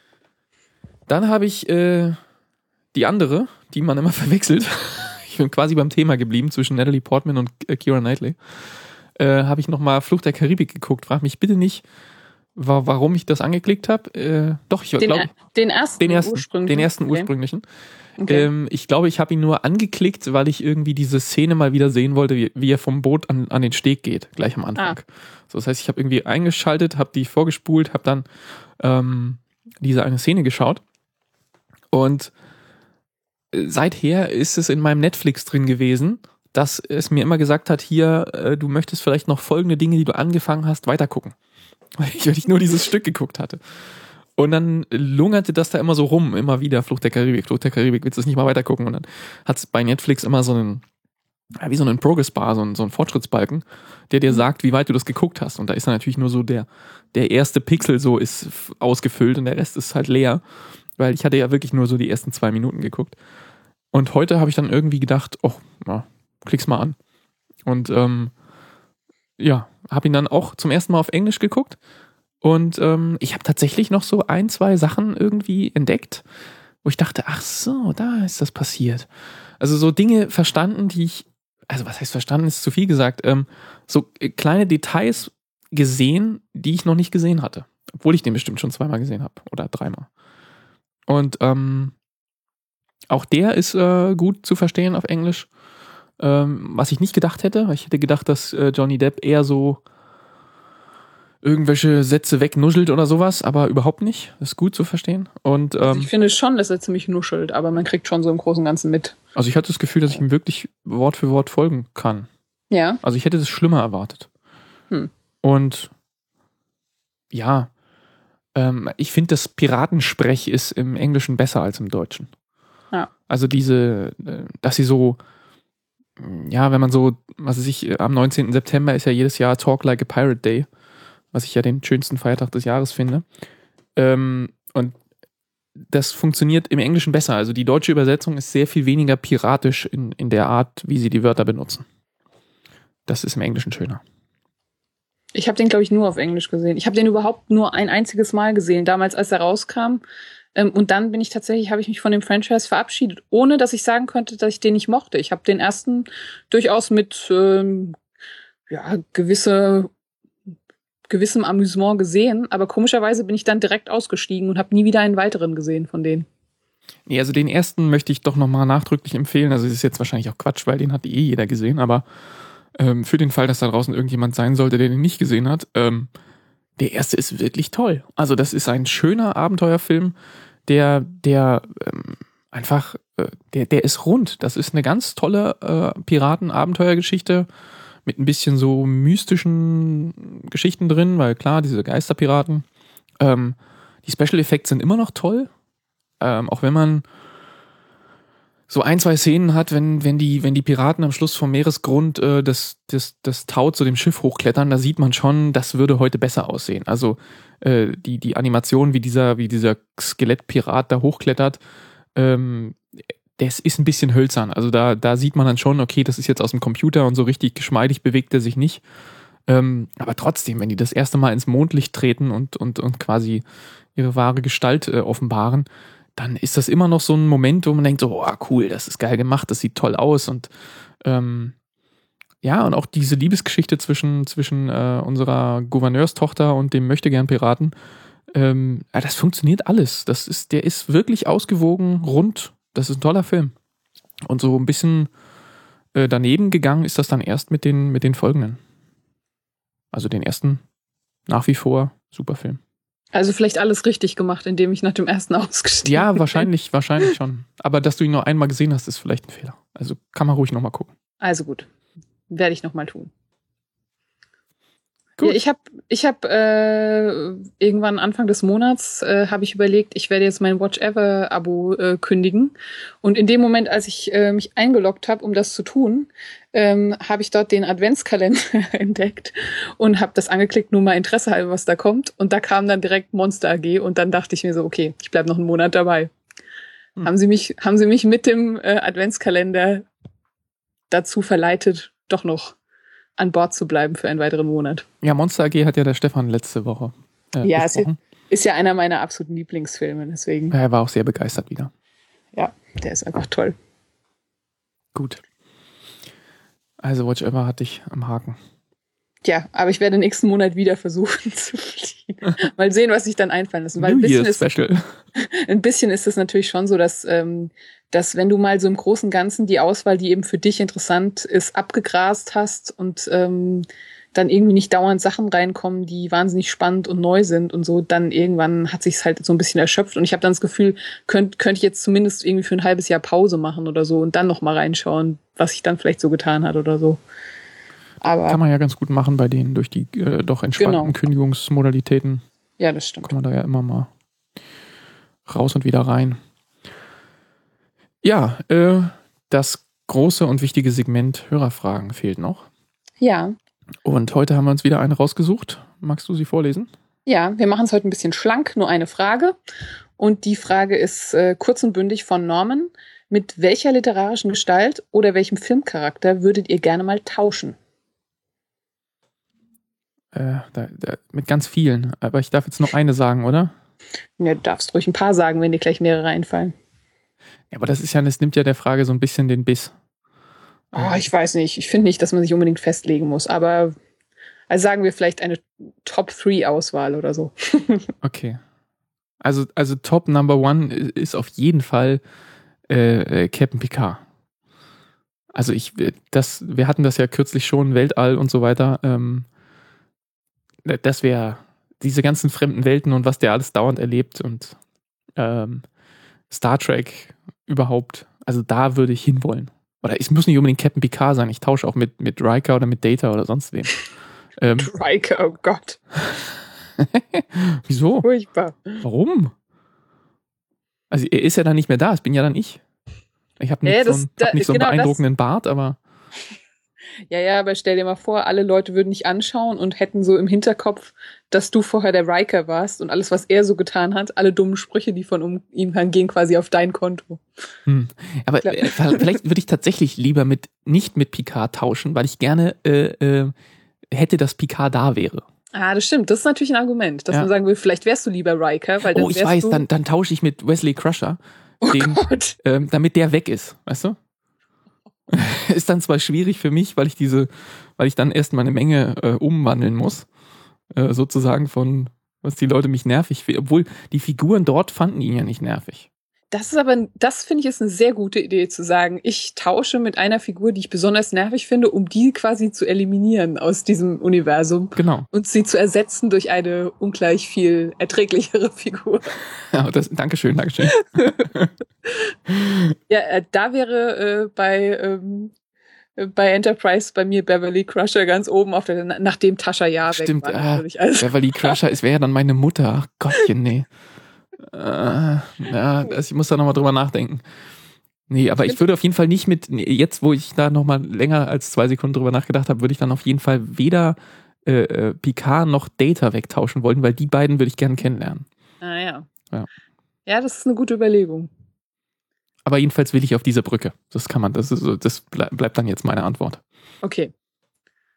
Dann habe ich äh, die andere, die man immer verwechselt. Ich bin quasi beim Thema geblieben zwischen Natalie Portman und äh, Keira Knightley. Äh, habe ich nochmal Flucht der Karibik geguckt. Frag mich bitte nicht, wa- warum ich das angeklickt habe. Äh, doch, ich glaube... Den ersten den ersten ursprünglichen. Den ersten okay. ursprünglichen. Okay. Ähm, ich glaube, ich habe ihn nur angeklickt, weil ich irgendwie diese Szene mal wieder sehen wollte, wie, wie er vom Boot an, an den Steg geht, gleich am Anfang. Ah. So, das heißt, ich habe irgendwie eingeschaltet, habe die vorgespult, habe dann ähm, diese eine Szene geschaut. Und seither ist es in meinem Netflix drin gewesen, dass es mir immer gesagt hat, hier, äh, du möchtest vielleicht noch folgende Dinge, die du angefangen hast, weitergucken. Weil ich, weil ich nur dieses Stück geguckt hatte. Und dann lungerte das da immer so rum, immer wieder, Flucht der Karibik, Flucht der Karibik, willst du es nicht mal weitergucken? Und dann hat es bei Netflix immer so einen, wie so einen Progress-Bar, so einen, so einen Fortschrittsbalken, der dir sagt, wie weit du das geguckt hast. Und da ist dann natürlich nur so der, der erste Pixel so ist ausgefüllt und der Rest ist halt leer. Weil ich hatte ja wirklich nur so die ersten zwei Minuten geguckt. Und heute habe ich dann irgendwie gedacht, oh, na, klick's mal an. Und ähm, ja, habe ihn dann auch zum ersten Mal auf Englisch geguckt. Und ähm, ich habe tatsächlich noch so ein, zwei Sachen irgendwie entdeckt, wo ich dachte, ach so, da ist das passiert. Also so Dinge verstanden, die ich, also was heißt verstanden, ist zu viel gesagt, ähm, so kleine Details gesehen, die ich noch nicht gesehen hatte. Obwohl ich den bestimmt schon zweimal gesehen habe oder dreimal. Und ähm, auch der ist äh, gut zu verstehen auf Englisch. Ähm, was ich nicht gedacht hätte, weil ich hätte gedacht, dass äh, Johnny Depp eher so irgendwelche Sätze wegnuschelt oder sowas, aber überhaupt nicht. Das ist gut zu verstehen. Und, ähm, also ich finde schon, dass er ziemlich nuschelt, aber man kriegt schon so im Großen und Ganzen mit. Also ich hatte das Gefühl, dass ich ihm wirklich Wort für Wort folgen kann. Ja. Also ich hätte das schlimmer erwartet. Hm. Und ja, ähm, ich finde, das Piratensprech ist im Englischen besser als im Deutschen. Ja. Also diese, dass sie so, ja, wenn man so, was weiß ich, am neunzehnten September ist ja jedes Jahr Talk Like a Pirate Day, was ich ja den schönsten Feiertag des Jahres finde. Ähm, und das funktioniert im Englischen besser. Also die deutsche Übersetzung ist sehr viel weniger piratisch in, in der Art, wie sie die Wörter benutzen. Das ist im Englischen schöner. Ich habe den, glaube ich, nur auf Englisch gesehen. Ich habe den überhaupt nur ein einziges Mal gesehen, damals, als er rauskam. Ähm, und dann bin ich tatsächlich, habe ich mich von dem Franchise verabschiedet, ohne dass ich sagen könnte, dass ich den nicht mochte. Ich habe den ersten durchaus mit ähm, ja, gewisse, gewissem Amüsement gesehen, aber komischerweise bin ich dann direkt ausgestiegen und habe nie wieder einen weiteren gesehen von denen. Nee, also den ersten möchte ich doch nochmal nachdrücklich empfehlen. Also es ist jetzt wahrscheinlich auch Quatsch, weil den hat eh jeder gesehen, aber ähm, für den Fall, dass da draußen irgendjemand sein sollte, der den nicht gesehen hat, ähm, der erste ist wirklich toll. Also das ist ein schöner Abenteuerfilm, der, der ähm, einfach, äh, der, der ist rund. Das ist eine ganz tolle äh, Piraten-Abenteuergeschichte mit ein bisschen so mystischen Geschichten drin, weil klar, diese Geisterpiraten, ähm, die Special Effects sind immer noch toll, ähm, auch wenn man so ein, zwei Szenen hat, wenn, wenn, die, wenn die Piraten am Schluss vom Meeresgrund äh, das, das, das Tau zu dem Schiff hochklettern, da sieht man schon, das würde heute besser aussehen. Also äh, die, die Animation, wie dieser, wie dieser Skelettpirat da hochklettert, ähm, das ist ein bisschen hölzern. Also da, da sieht man dann schon, okay, das ist jetzt aus dem Computer und so richtig geschmeidig bewegt er sich nicht. Ähm, aber trotzdem, wenn die das erste Mal ins Mondlicht treten und, und, und quasi ihre wahre Gestalt äh, offenbaren, dann ist das immer noch so ein Moment, wo man denkt, so, oh, cool, das ist geil gemacht, das sieht toll aus. Und ähm, ja, und auch diese Liebesgeschichte zwischen, zwischen äh, unserer Gouverneurstochter und dem Möchtegern-Piraten, ähm, ja, das funktioniert alles. Das ist, der ist wirklich ausgewogen, rund. Das ist ein toller Film. Und so ein bisschen äh, daneben gegangen ist das dann erst mit den, mit den folgenden. Also den ersten nach wie vor super Film. Also vielleicht alles richtig gemacht, indem ich nach dem ersten ausgestiegen Ja, bin. wahrscheinlich, wahrscheinlich schon. Aber dass du ihn nur einmal gesehen hast, ist vielleicht ein Fehler. Also kann man ruhig nochmal gucken. Also gut, werde ich nochmal tun. Gut. Ja, ich habe ich hab, äh, irgendwann Anfang des Monats äh, habe ich überlegt, ich werde jetzt mein Watch Ever Abo äh, kündigen. Und in dem Moment, als ich äh, mich eingeloggt habe, um das zu tun, ähm, habe ich dort den Adventskalender entdeckt und habe das angeklickt, nur mal Interesse halber, was da kommt. Und da kam dann direkt Monster A G und dann dachte ich mir so, okay, ich bleibe noch einen Monat dabei. Hm. Haben Sie mich, haben Sie mich mit dem äh, Adventskalender dazu verleitet, doch noch an Bord zu bleiben für einen weiteren Monat. Ja, Monster A G hat ja der Stefan letzte Woche äh, ja, besprochen. Ist, ist ja einer meiner absoluten Lieblingsfilme, deswegen. Er war auch sehr begeistert wieder. Ja, der ist einfach toll. Gut. Also Watch Ever hatte ich am Haken. Ja, aber ich werde nächsten Monat wieder versuchen zu fliegen. Mal sehen, was sich dann einfallen lassen. Weil New ein bisschen, Year's ist, Special. ein bisschen ist es natürlich schon so, dass, ähm, dass wenn du mal so im Großen und Ganzen die Auswahl, die eben für dich interessant ist, abgegrast hast und ähm, dann irgendwie nicht dauernd Sachen reinkommen, die wahnsinnig spannend und neu sind und so, dann irgendwann hat sich's halt so ein bisschen erschöpft und ich habe dann das Gefühl, könnte könnt ich jetzt zumindest irgendwie für ein halbes Jahr Pause machen oder so und dann nochmal reinschauen, was sich dann vielleicht so getan hat oder so. Aber kann man ja ganz gut machen bei denen durch die äh, doch entspannten genau. Kündigungsmodalitäten. Ja, das stimmt. Kann man da ja immer mal raus und wieder rein. Ja, äh, das große und wichtige Segment Hörerfragen fehlt noch. Ja. Und heute haben wir uns wieder eine rausgesucht. Magst du sie vorlesen? Ja, wir machen es heute ein bisschen schlank, nur eine Frage. Und die Frage ist äh, kurz und bündig von Norman. Mit welcher literarischen Gestalt oder welchem Filmcharakter würdet ihr gerne mal tauschen? Äh, da, da, mit ganz vielen. Aber ich darf jetzt noch eine sagen, oder? Ja, du darfst ruhig ein paar sagen, wenn dir gleich mehrere einfallen. Ja, aber das ist ja, das nimmt ja der Frage so ein bisschen den Biss. Oh, ich weiß nicht. Ich finde nicht, dass man sich unbedingt festlegen muss. Aber also sagen wir vielleicht eine Top-drei-Auswahl oder so. Okay. Also, also Top Number One ist auf jeden Fall äh, Captain Picard. Also ich, das, wir hatten das ja kürzlich schon, Weltall und so weiter. Ähm, das wäre diese ganzen fremden Welten und was der alles dauernd erlebt und ähm, Star Trek überhaupt. Also da würde ich hinwollen. Oder es muss nicht unbedingt Captain Picard sein. Ich tausche auch mit, mit Riker oder mit Data oder sonst wem. Ähm, Riker, oh Gott. Wieso? Furchtbar. Warum? Also er ist ja dann nicht mehr da, es bin ja dann ich. Ich habe nicht, Ja, so, das- einen, da- hab nicht so einen genau das- beeindruckenden Bart, aber Ja, ja, aber stell dir mal vor, alle Leute würden dich anschauen und hätten so im Hinterkopf, dass du vorher der Riker warst und alles, was er so getan hat, alle dummen Sprüche, die von um ihm hören, gehen quasi auf dein Konto. hm. aber Klar. äh, vielleicht würde ich tatsächlich lieber mit nicht mit Picard tauschen, weil ich gerne äh, äh, hätte, dass Picard da wäre. Ah, das stimmt. Das ist natürlich ein Argument, dass Ja. man sagen will, vielleicht wärst du lieber Riker, weil dann Oh, ich wärst weiß, du... dann, dann tausche ich mit Wesley Crusher, oh den, Gott. ähm, damit der weg ist, weißt du? Ist dann zwar schwierig für mich, weil ich diese, weil ich dann erst mal eine Menge äh, umwandeln muss, äh, sozusagen von, was die Leute mich nervig finden, obwohl die Figuren dort fanden ihn ja nicht nervig. Das ist aber, das finde ich ist eine sehr gute Idee zu sagen, ich tausche mit einer Figur, die ich besonders nervig finde, um die quasi zu eliminieren aus diesem Universum Genau. und sie zu ersetzen durch eine ungleich viel erträglichere Figur. Ja, das, Dankeschön, Dankeschön. Ja, äh, da wäre äh, bei ähm, äh, bei Enterprise bei mir Beverly Crusher ganz oben auf der, nachdem Tascha Ja weg Stimmt, war. ah, natürlich. Also, Beverly Crusher, es wäre ja dann meine Mutter. Ach Gottchen, nee. Äh, ja, das, ich muss da nochmal drüber nachdenken. Nee, aber ich würde auf jeden Fall nicht mit, nee, jetzt wo ich da nochmal länger als zwei Sekunden drüber nachgedacht habe, würde ich dann auf jeden Fall weder äh, äh, Picard noch Data wegtauschen wollen, weil die beiden würde ich gerne kennenlernen. ah ja. Ja. Ja, das ist eine gute Überlegung. Aber jedenfalls will ich auf diese Brücke. Das kann man, das ist so, das ble- bleibt dann jetzt meine Antwort. Okay.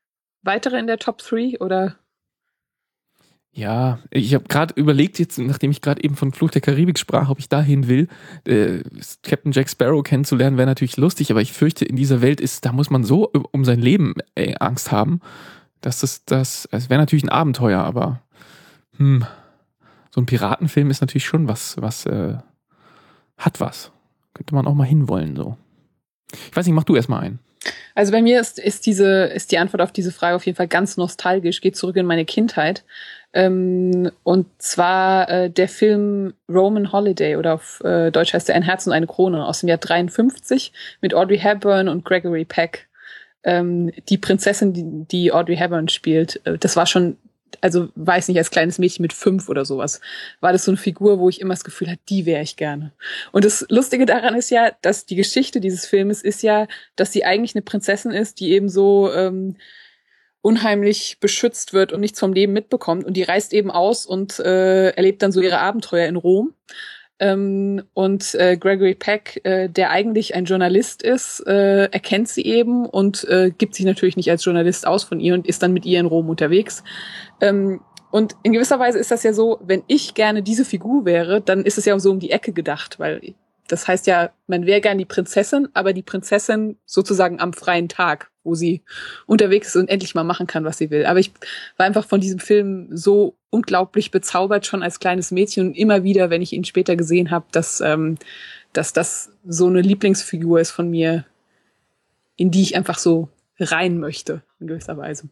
weitere in der Top drei oder? Ja, ich habe gerade überlegt, jetzt, nachdem ich gerade eben von Fluch der Karibik sprach, ob ich dahin will. Äh, Captain Jack Sparrow kennenzulernen wäre natürlich lustig, aber ich fürchte, in dieser Welt ist, da muss man so um sein Leben ey, Angst haben, dass das, das, es wäre natürlich ein Abenteuer, aber hm, so ein Piratenfilm ist natürlich schon was, was äh, hat was. Könnte man auch mal hinwollen, so. Ich weiß nicht, mach du erst mal einen. Also bei mir ist, ist diese, ist die Antwort auf diese Frage auf jeden Fall ganz nostalgisch, geht zurück in meine Kindheit. Ähm, und zwar äh, der Film Roman Holiday oder auf äh, Deutsch heißt der Ein Herz und eine Krone aus dem Jahr dreiundfünfzig mit Audrey Hepburn und Gregory Peck. Ähm, die Prinzessin, die, die Audrey Hepburn spielt, äh, das war schon, also weiß nicht, als kleines Mädchen mit fünf oder sowas, war das so eine Figur, wo ich immer das Gefühl hatte, die wäre ich gerne. Und das Lustige daran ist ja, dass die Geschichte dieses Filmes ist ja, dass sie eigentlich eine Prinzessin ist, die eben so ähm, unheimlich beschützt wird und nichts vom Leben mitbekommt. Und die reist eben aus und äh, erlebt dann so ihre Abenteuer in Rom. Ähm, und äh, Gregory Peck, äh, der eigentlich ein Journalist ist, äh, erkennt sie eben und äh, gibt sich natürlich nicht als Journalist aus von ihr und ist dann mit ihr in Rom unterwegs. Ähm, und in gewisser Weise ist das ja so, wenn ich gerne diese Figur wäre, dann ist es ja so um die Ecke gedacht, weil das heißt ja, man wäre gern die Prinzessin, aber die Prinzessin sozusagen am freien Tag, wo sie unterwegs ist und endlich mal machen kann, was sie will. Aber ich war einfach von diesem Film so unglaublich bezaubert, schon als kleines Mädchen und immer wieder, wenn ich ihn später gesehen habe, dass, ähm, dass das so eine Lieblingsfigur ist von mir, in die ich einfach so rein möchte, in gewisser Weise.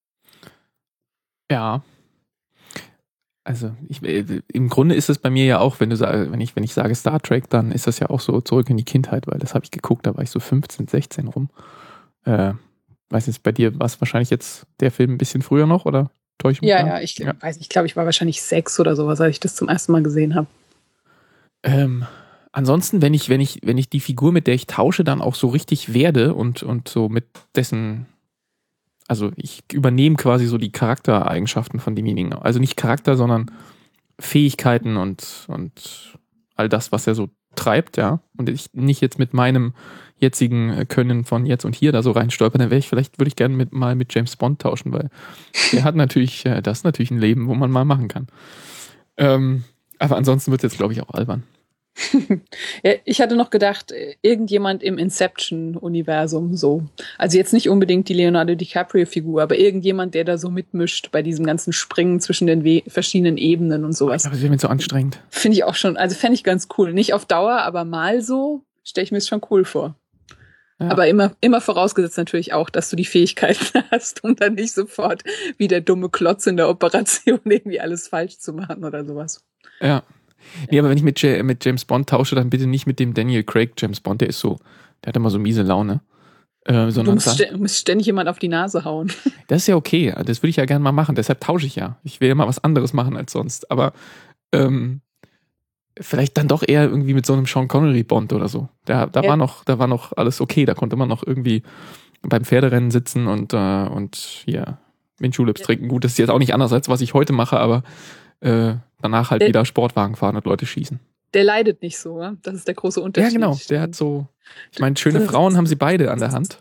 Ja. Also ich, im Grunde ist es bei mir ja auch, wenn du sag, wenn ich wenn ich sage Star Trek, dann ist das ja auch so zurück in die Kindheit, weil das habe ich geguckt, da war ich so fünfzehn, sechzehn rum. Äh, weiß nicht, bei dir war es wahrscheinlich jetzt der Film ein bisschen früher noch oder täusche ich mich? Ja, da? ja, ich ja. weiß nicht, ich glaube, ich war wahrscheinlich sechs oder sowas, als ich das zum ersten Mal gesehen habe. Ähm, ansonsten, wenn ich wenn ich wenn ich die Figur, mit der ich tausche, dann auch so richtig werde und und so mit dessen, also ich übernehme quasi so die Charaktereigenschaften von demjenigen. Also nicht Charakter, sondern Fähigkeiten und, und all das, was er so treibt, ja. Und ich nicht jetzt mit meinem jetzigen Können von jetzt und hier da so reinstolpern, dann wäre ich, vielleicht würde ich gerne mit, mal mit James Bond tauschen, weil der hat natürlich, das ist natürlich ein Leben, wo man mal machen kann. Ähm, aber ansonsten wird es jetzt, glaube ich, auch albern. Ja, ich hatte noch gedacht, irgendjemand im Inception-Universum so. Also jetzt nicht unbedingt die Leonardo DiCaprio-Figur, aber irgendjemand, der da so mitmischt bei diesem ganzen Springen zwischen den We- verschiedenen Ebenen und sowas. Aber das wäre mir so anstrengend. Finde ich auch schon, also fände ich ganz cool. Nicht auf Dauer, aber mal so, stelle ich mir es schon cool vor. Ja. Aber immer, immer vorausgesetzt natürlich auch, dass du die Fähigkeiten hast, um dann nicht sofort wie der dumme Klotz in der Operation irgendwie alles falsch zu machen oder sowas. Ja. Nee, aber wenn ich mit, J- mit James Bond tausche, dann bitte nicht mit dem Daniel Craig James Bond, der ist so, der hat immer so miese Laune. Äh, sondern du musst, st- musst ständig jemand auf die Nase hauen. Das ist ja okay, das würde ich ja gerne mal machen, deshalb tausche ich ja. Ich will ja mal was anderes machen als sonst, aber ähm, vielleicht dann doch eher irgendwie mit so einem Sean Connery Bond oder so. Da, da, ja. war noch, da war noch alles okay, da konnte man noch irgendwie beim Pferderennen sitzen und, äh, und hier Mintschulips ja. trinken. Gut, das ist jetzt auch nicht anders, als was ich heute mache, aber äh, danach halt der, wieder Sportwagen fahren und Leute schießen. Der leidet nicht so, ja? Das ist der große Unterschied. Ja, genau. Der hat so, ich meine, schöne Frauen haben sie beide an der Hand.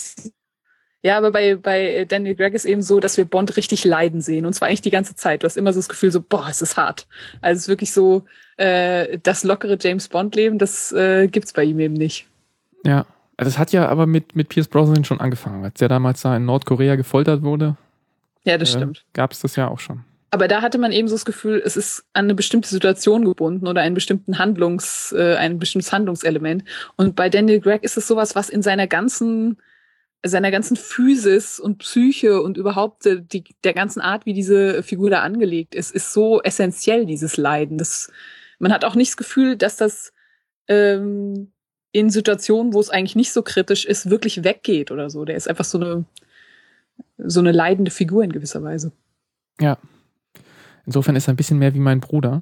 Ja, aber bei, bei Daniel Craig ist eben so, dass wir Bond richtig leiden sehen. Und zwar eigentlich die ganze Zeit. Du hast immer so das Gefühl so, boah, es ist hart. Also es ist wirklich so, äh, das lockere James-Bond-Leben, das äh, gibt's bei ihm eben nicht. Ja, das hat ja aber mit, mit Pierce Brosnan schon angefangen. Als der damals da in Nordkorea gefoltert wurde, ja, das äh, stimmt. Gab es das ja auch schon. Aber da hatte man eben so das Gefühl, es ist an eine bestimmte Situation gebunden oder einen bestimmten Handlungs, äh, ein bestimmtes Handlungselement. Und bei Daniel Craig ist es sowas, was in seiner ganzen, seiner ganzen Physis und Psyche und überhaupt die, der ganzen Art, wie diese Figur da angelegt ist, ist so essentiell, dieses Leiden. Das, man hat auch nicht das Gefühl, dass das ähm, in Situationen, wo es eigentlich nicht so kritisch ist, wirklich weggeht oder so. Der ist einfach so eine, so eine leidende Figur in gewisser Weise. Ja. Insofern ist er ein bisschen mehr wie mein Bruder.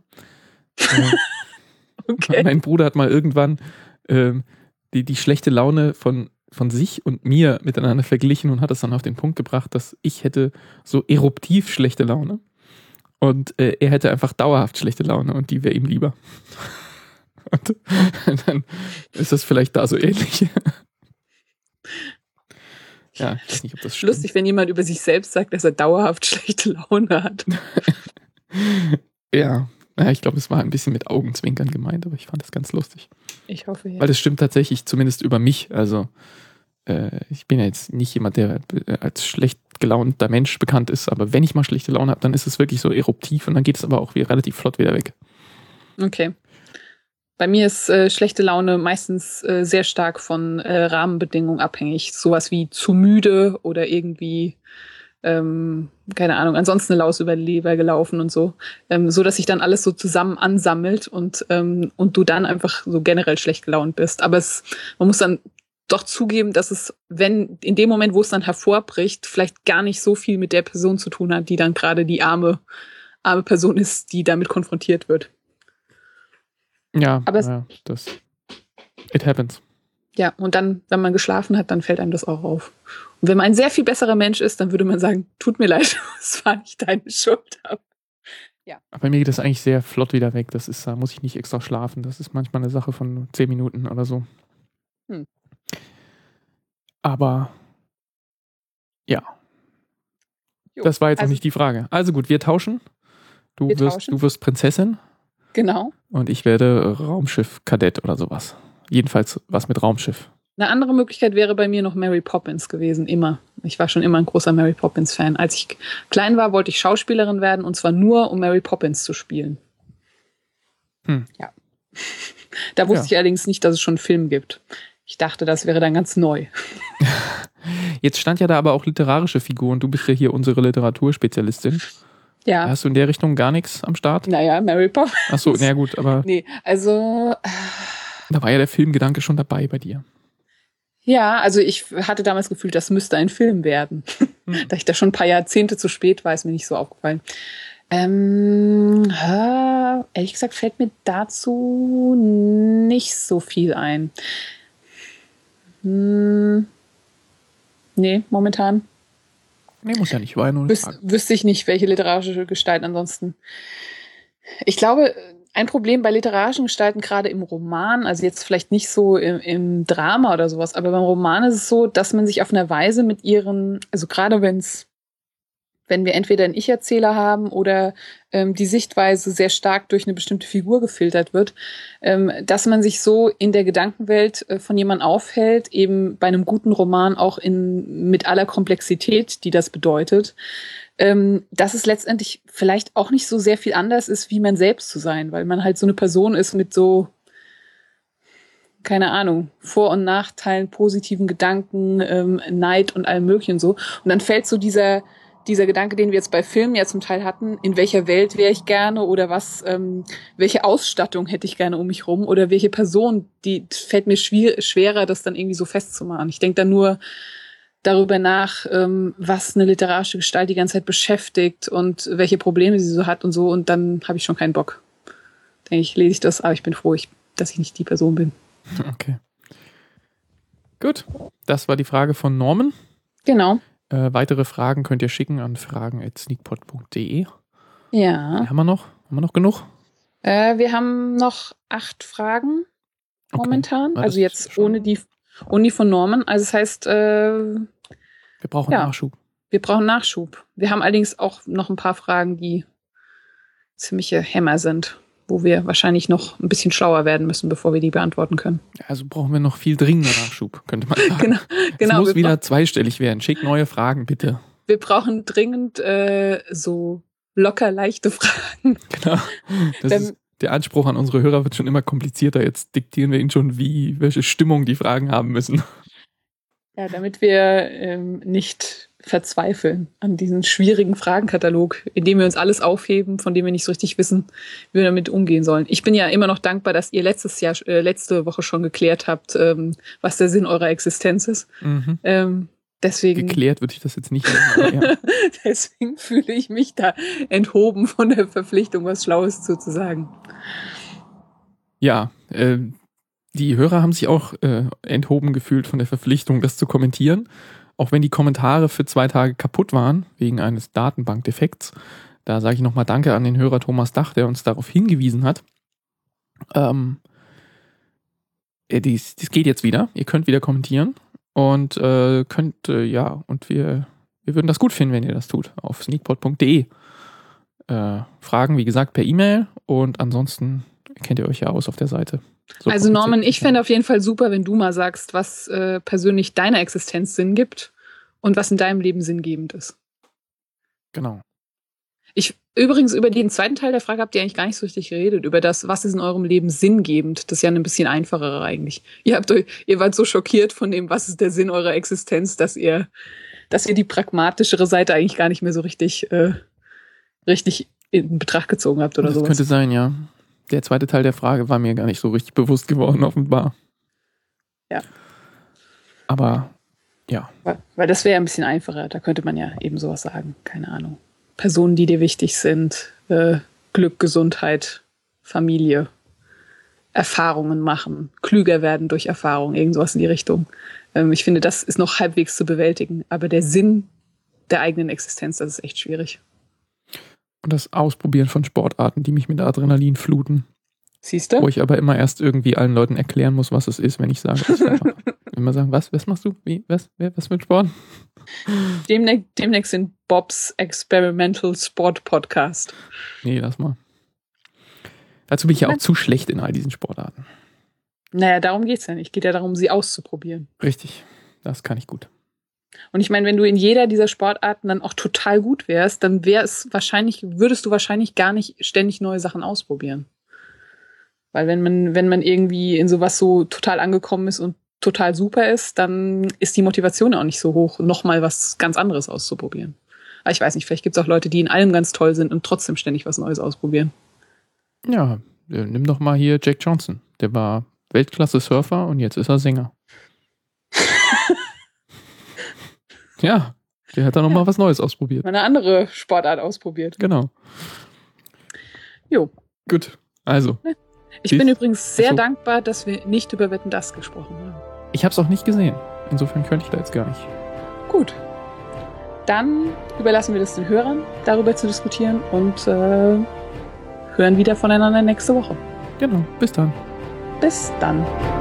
Okay. Mein Bruder hat mal irgendwann ähm, die, die schlechte Laune von, von sich und mir miteinander verglichen und hat es dann auf den Punkt gebracht, dass ich hätte so eruptiv schlechte Laune und äh, er hätte einfach dauerhaft schlechte Laune und die wäre ihm lieber. Und dann ist das vielleicht da so ähnlich. Ja, ich weiß nicht, ob das stimmt. Lustig, wenn jemand über sich selbst sagt, dass er dauerhaft schlechte Laune hat. Ja, ja, ich glaube, es war ein bisschen mit Augenzwinkern gemeint, aber ich fand das ganz lustig. Ich hoffe, ja. Weil das stimmt tatsächlich, zumindest über mich. Also äh, ich bin ja jetzt nicht jemand, der als schlecht gelaunter Mensch bekannt ist, aber wenn ich mal schlechte Laune habe, dann ist es wirklich so eruptiv und dann geht es aber auch wieder relativ flott wieder weg. Okay. Bei mir ist äh, schlechte Laune meistens äh, sehr stark von äh, Rahmenbedingungen abhängig. Sowas wie zu müde oder irgendwie, ähm, keine Ahnung, ansonsten eine Laus über die Leber gelaufen und so. Ähm, so, dass sich dann alles so zusammen ansammelt und, ähm, und du dann einfach so generell schlecht gelaunt bist. Aber es, man muss dann doch zugeben, dass es, wenn in dem Moment, wo es dann hervorbricht, vielleicht gar nicht so viel mit der Person zu tun hat, die dann gerade die arme, arme Person ist, die damit konfrontiert wird. Ja, aber es, ja, das it happens. Ja, und dann, wenn man geschlafen hat, dann fällt einem das auch auf. Und wenn man ein sehr viel besserer Mensch ist, dann würde man sagen, tut mir leid, es war nicht deine Schuld. Aber, ja. Aber bei mir geht das eigentlich sehr flott wieder weg. Das ist, da muss ich nicht extra schlafen. Das ist manchmal eine Sache von zehn Minuten oder so. Hm. Aber ja. Jo, das war jetzt also, noch nicht die Frage. Also gut, wir tauschen. Du, wir wirst, tauschen. du wirst Prinzessin. Genau. Und ich werde Raumschiff-Kadett oder sowas. Jedenfalls was mit Raumschiff. Eine andere Möglichkeit wäre bei mir noch Mary Poppins gewesen, immer. Ich war schon immer ein großer Mary Poppins-Fan. Als ich klein war, wollte ich Schauspielerin werden und zwar nur, um Mary Poppins zu spielen. Hm. Ja. Da wusste Ja. ich allerdings nicht, dass es schon einen Film gibt. Ich dachte, das wäre dann ganz neu. Jetzt stand ja da aber auch literarische Figuren. Du bist ja hier unsere Literaturspezialistin. Ja. Hast du in der Richtung gar nichts am Start? Naja, Mary Poppins. Achso, na gut, aber Nee, also da war ja der Filmgedanke schon dabei bei dir. ja, also ich hatte damals gefühlt, das müsste ein Film werden. Hm. Da ich da schon ein paar Jahrzehnte zu spät war, ist mir nicht so aufgefallen. Ähm, äh, ehrlich gesagt fällt mir dazu nicht so viel ein. Hm, nee, momentan Nee, muss ja nicht, war ja nur eine wüs- Frage. wüsste ich nicht, welche literarische Gestalt ansonsten. Ich glaube, ein Problem bei literarischen Gestalten, gerade im Roman, also jetzt vielleicht nicht so im, im Drama oder sowas, aber beim Roman ist es so, dass man sich auf eine Weise mit ihren, also gerade wenn es, wenn wir entweder einen Ich-Erzähler haben oder ähm, die Sichtweise sehr stark durch eine bestimmte Figur gefiltert wird, ähm, dass man sich so in der Gedankenwelt äh, von jemandem aufhält, eben bei einem guten Roman auch in mit aller Komplexität, die das bedeutet, ähm, dass es letztendlich vielleicht auch nicht so sehr viel anders ist, wie man selbst zu sein, weil man halt so eine Person ist mit so, keine Ahnung, Vor- und Nachteilen, positiven Gedanken, ähm, Neid und allem möglichen so. Und dann fällt so dieser dieser Gedanke, den wir jetzt bei Filmen ja zum Teil hatten, in welcher Welt wäre ich gerne oder was, ähm, welche Ausstattung hätte ich gerne um mich rum oder welche Person, die fällt mir schwier- schwerer, das dann irgendwie so festzumachen. Ich denke dann nur darüber nach, ähm, was eine literarische Gestalt die ganze Zeit beschäftigt und welche Probleme sie so hat und so, und dann habe ich schon keinen Bock. Denke ich, lese ich das, aber ich bin froh, ich, dass ich nicht die Person bin. Okay. Gut, das war die Frage von Norman. Genau. Äh, weitere Fragen könnt ihr schicken an fragen at sneakpot punkt de. Ja. Haben wir noch? Haben wir noch genug? Äh, wir haben noch acht Fragen momentan. Okay. Also jetzt ohne die, ohne die von Norman. Also das heißt, äh, wir brauchen ja. Nachschub. Wir brauchen Nachschub. Wir haben allerdings auch noch ein paar Fragen, die ziemliche Hämmer sind, wo wir wahrscheinlich noch ein bisschen schlauer werden müssen, bevor wir die beantworten können. Also brauchen wir noch viel dringender Nachschub, könnte man sagen. Genau, genau. Es muss wir wieder bra- zweistellig werden. Schickt neue Fragen, bitte. Wir brauchen dringend äh, so locker leichte Fragen. Genau. Das Wenn- ist, der Anspruch an unsere Hörer wird schon immer komplizierter. Jetzt diktieren wir ihnen schon, wie, welche Stimmung die Fragen haben müssen. Ja, damit wir ähm, nicht verzweifeln an diesen schwierigen Fragenkatalog, in dem wir uns alles aufheben, von dem wir nicht so richtig wissen, wie wir damit umgehen sollen. Ich bin ja immer noch dankbar, dass ihr letztes Jahr, äh, letzte Woche schon geklärt habt, ähm, was der Sinn eurer Existenz ist. Mhm. Ähm, deswegen, Geklärt würde ich das jetzt nicht nennen. aber Ja. deswegen fühle ich mich da enthoben von der Verpflichtung, was Schlaues zu, zu sagen. Ja, äh, die Hörer haben sich auch äh, enthoben gefühlt von der Verpflichtung, das zu kommentieren. Auch wenn die Kommentare für zwei Tage kaputt waren, wegen eines Datenbankdefekts. Da sage ich nochmal Danke an den Hörer Thomas Dach, der uns darauf hingewiesen hat. Ähm, äh, dies, dies geht jetzt wieder. Ihr könnt wieder kommentieren. Und äh, könnt, äh, ja, und wir, wir würden das gut finden, wenn ihr das tut, auf sneakpot punkt de. Äh, Fragen, wie gesagt, per E-Mail und ansonsten kennt ihr euch ja aus auf der Seite. So also Norman, ich fände auf jeden Fall super, wenn du mal sagst, was äh, persönlich deiner Existenz Sinn gibt und was in deinem Leben sinngebend ist. Genau. Ich, übrigens, über den zweiten Teil der Frage habt ihr eigentlich gar nicht so richtig geredet. Über das, was ist in eurem Leben sinngebend. Das ist ja ein bisschen einfacher eigentlich. Ihr habt euch, ihr wart so schockiert von dem, was ist der Sinn eurer Existenz, dass ihr, dass ihr die pragmatischere Seite eigentlich gar nicht mehr so richtig, äh, richtig in Betracht gezogen habt oder das sowas. Das könnte sein, ja. Der zweite Teil der Frage war mir gar nicht so richtig bewusst geworden, offenbar. Ja. Aber, ja. Weil, weil das wäre ja ein bisschen einfacher. Da könnte man ja eben sowas sagen. Keine Ahnung. Personen, die dir wichtig sind, äh, Glück, Gesundheit, Familie, Erfahrungen machen, klüger werden durch Erfahrung, irgend sowas in die Richtung. Ähm, ich finde, das ist noch halbwegs zu bewältigen. Aber der Sinn der eigenen Existenz, das ist echt schwierig. Und das Ausprobieren von Sportarten, die mich mit Adrenalin fluten. Siehst du? Wo ich aber immer erst irgendwie allen Leuten erklären muss, was es ist, wenn ich sage, was ich einfach immer sagen, was, was machst du? Wie, was, wer, was mit Sport? Demnächst, demnächst in Bobs Experimental Sport Podcast. Nee, lass mal. Dazu bin ich ja auch zu schlecht in all diesen Sportarten. Naja, darum geht's ja nicht. Geht ja darum, sie auszuprobieren. Richtig, das kann ich gut. Und ich meine, wenn du in jeder dieser Sportarten dann auch total gut wärst, dann wäre es wahrscheinlich, würdest du wahrscheinlich gar nicht ständig neue Sachen ausprobieren. Weil wenn man, wenn man irgendwie in sowas so total angekommen ist und total super ist, dann ist die Motivation auch nicht so hoch, nochmal was ganz anderes auszuprobieren. Aber ich weiß nicht, vielleicht gibt es auch Leute, die in allem ganz toll sind und trotzdem ständig was Neues ausprobieren. Ja, nimm doch mal hier Jack Johnson. Der war Weltklasse-Surfer und jetzt ist er Sänger. Ja, der hat da nochmal ja. was Neues ausprobiert. Mal eine andere Sportart ausprobiert. Genau. Jo. Gut, also. Ich bin übrigens sehr Achso. dankbar, dass wir nicht über Wetten, dass gesprochen haben. Ich habe es auch nicht gesehen. Insofern könnte ich da jetzt gar nicht. Gut. Dann überlassen wir das den Hörern, darüber zu diskutieren und äh, hören wieder voneinander nächste Woche. Genau, bis dann. Bis dann.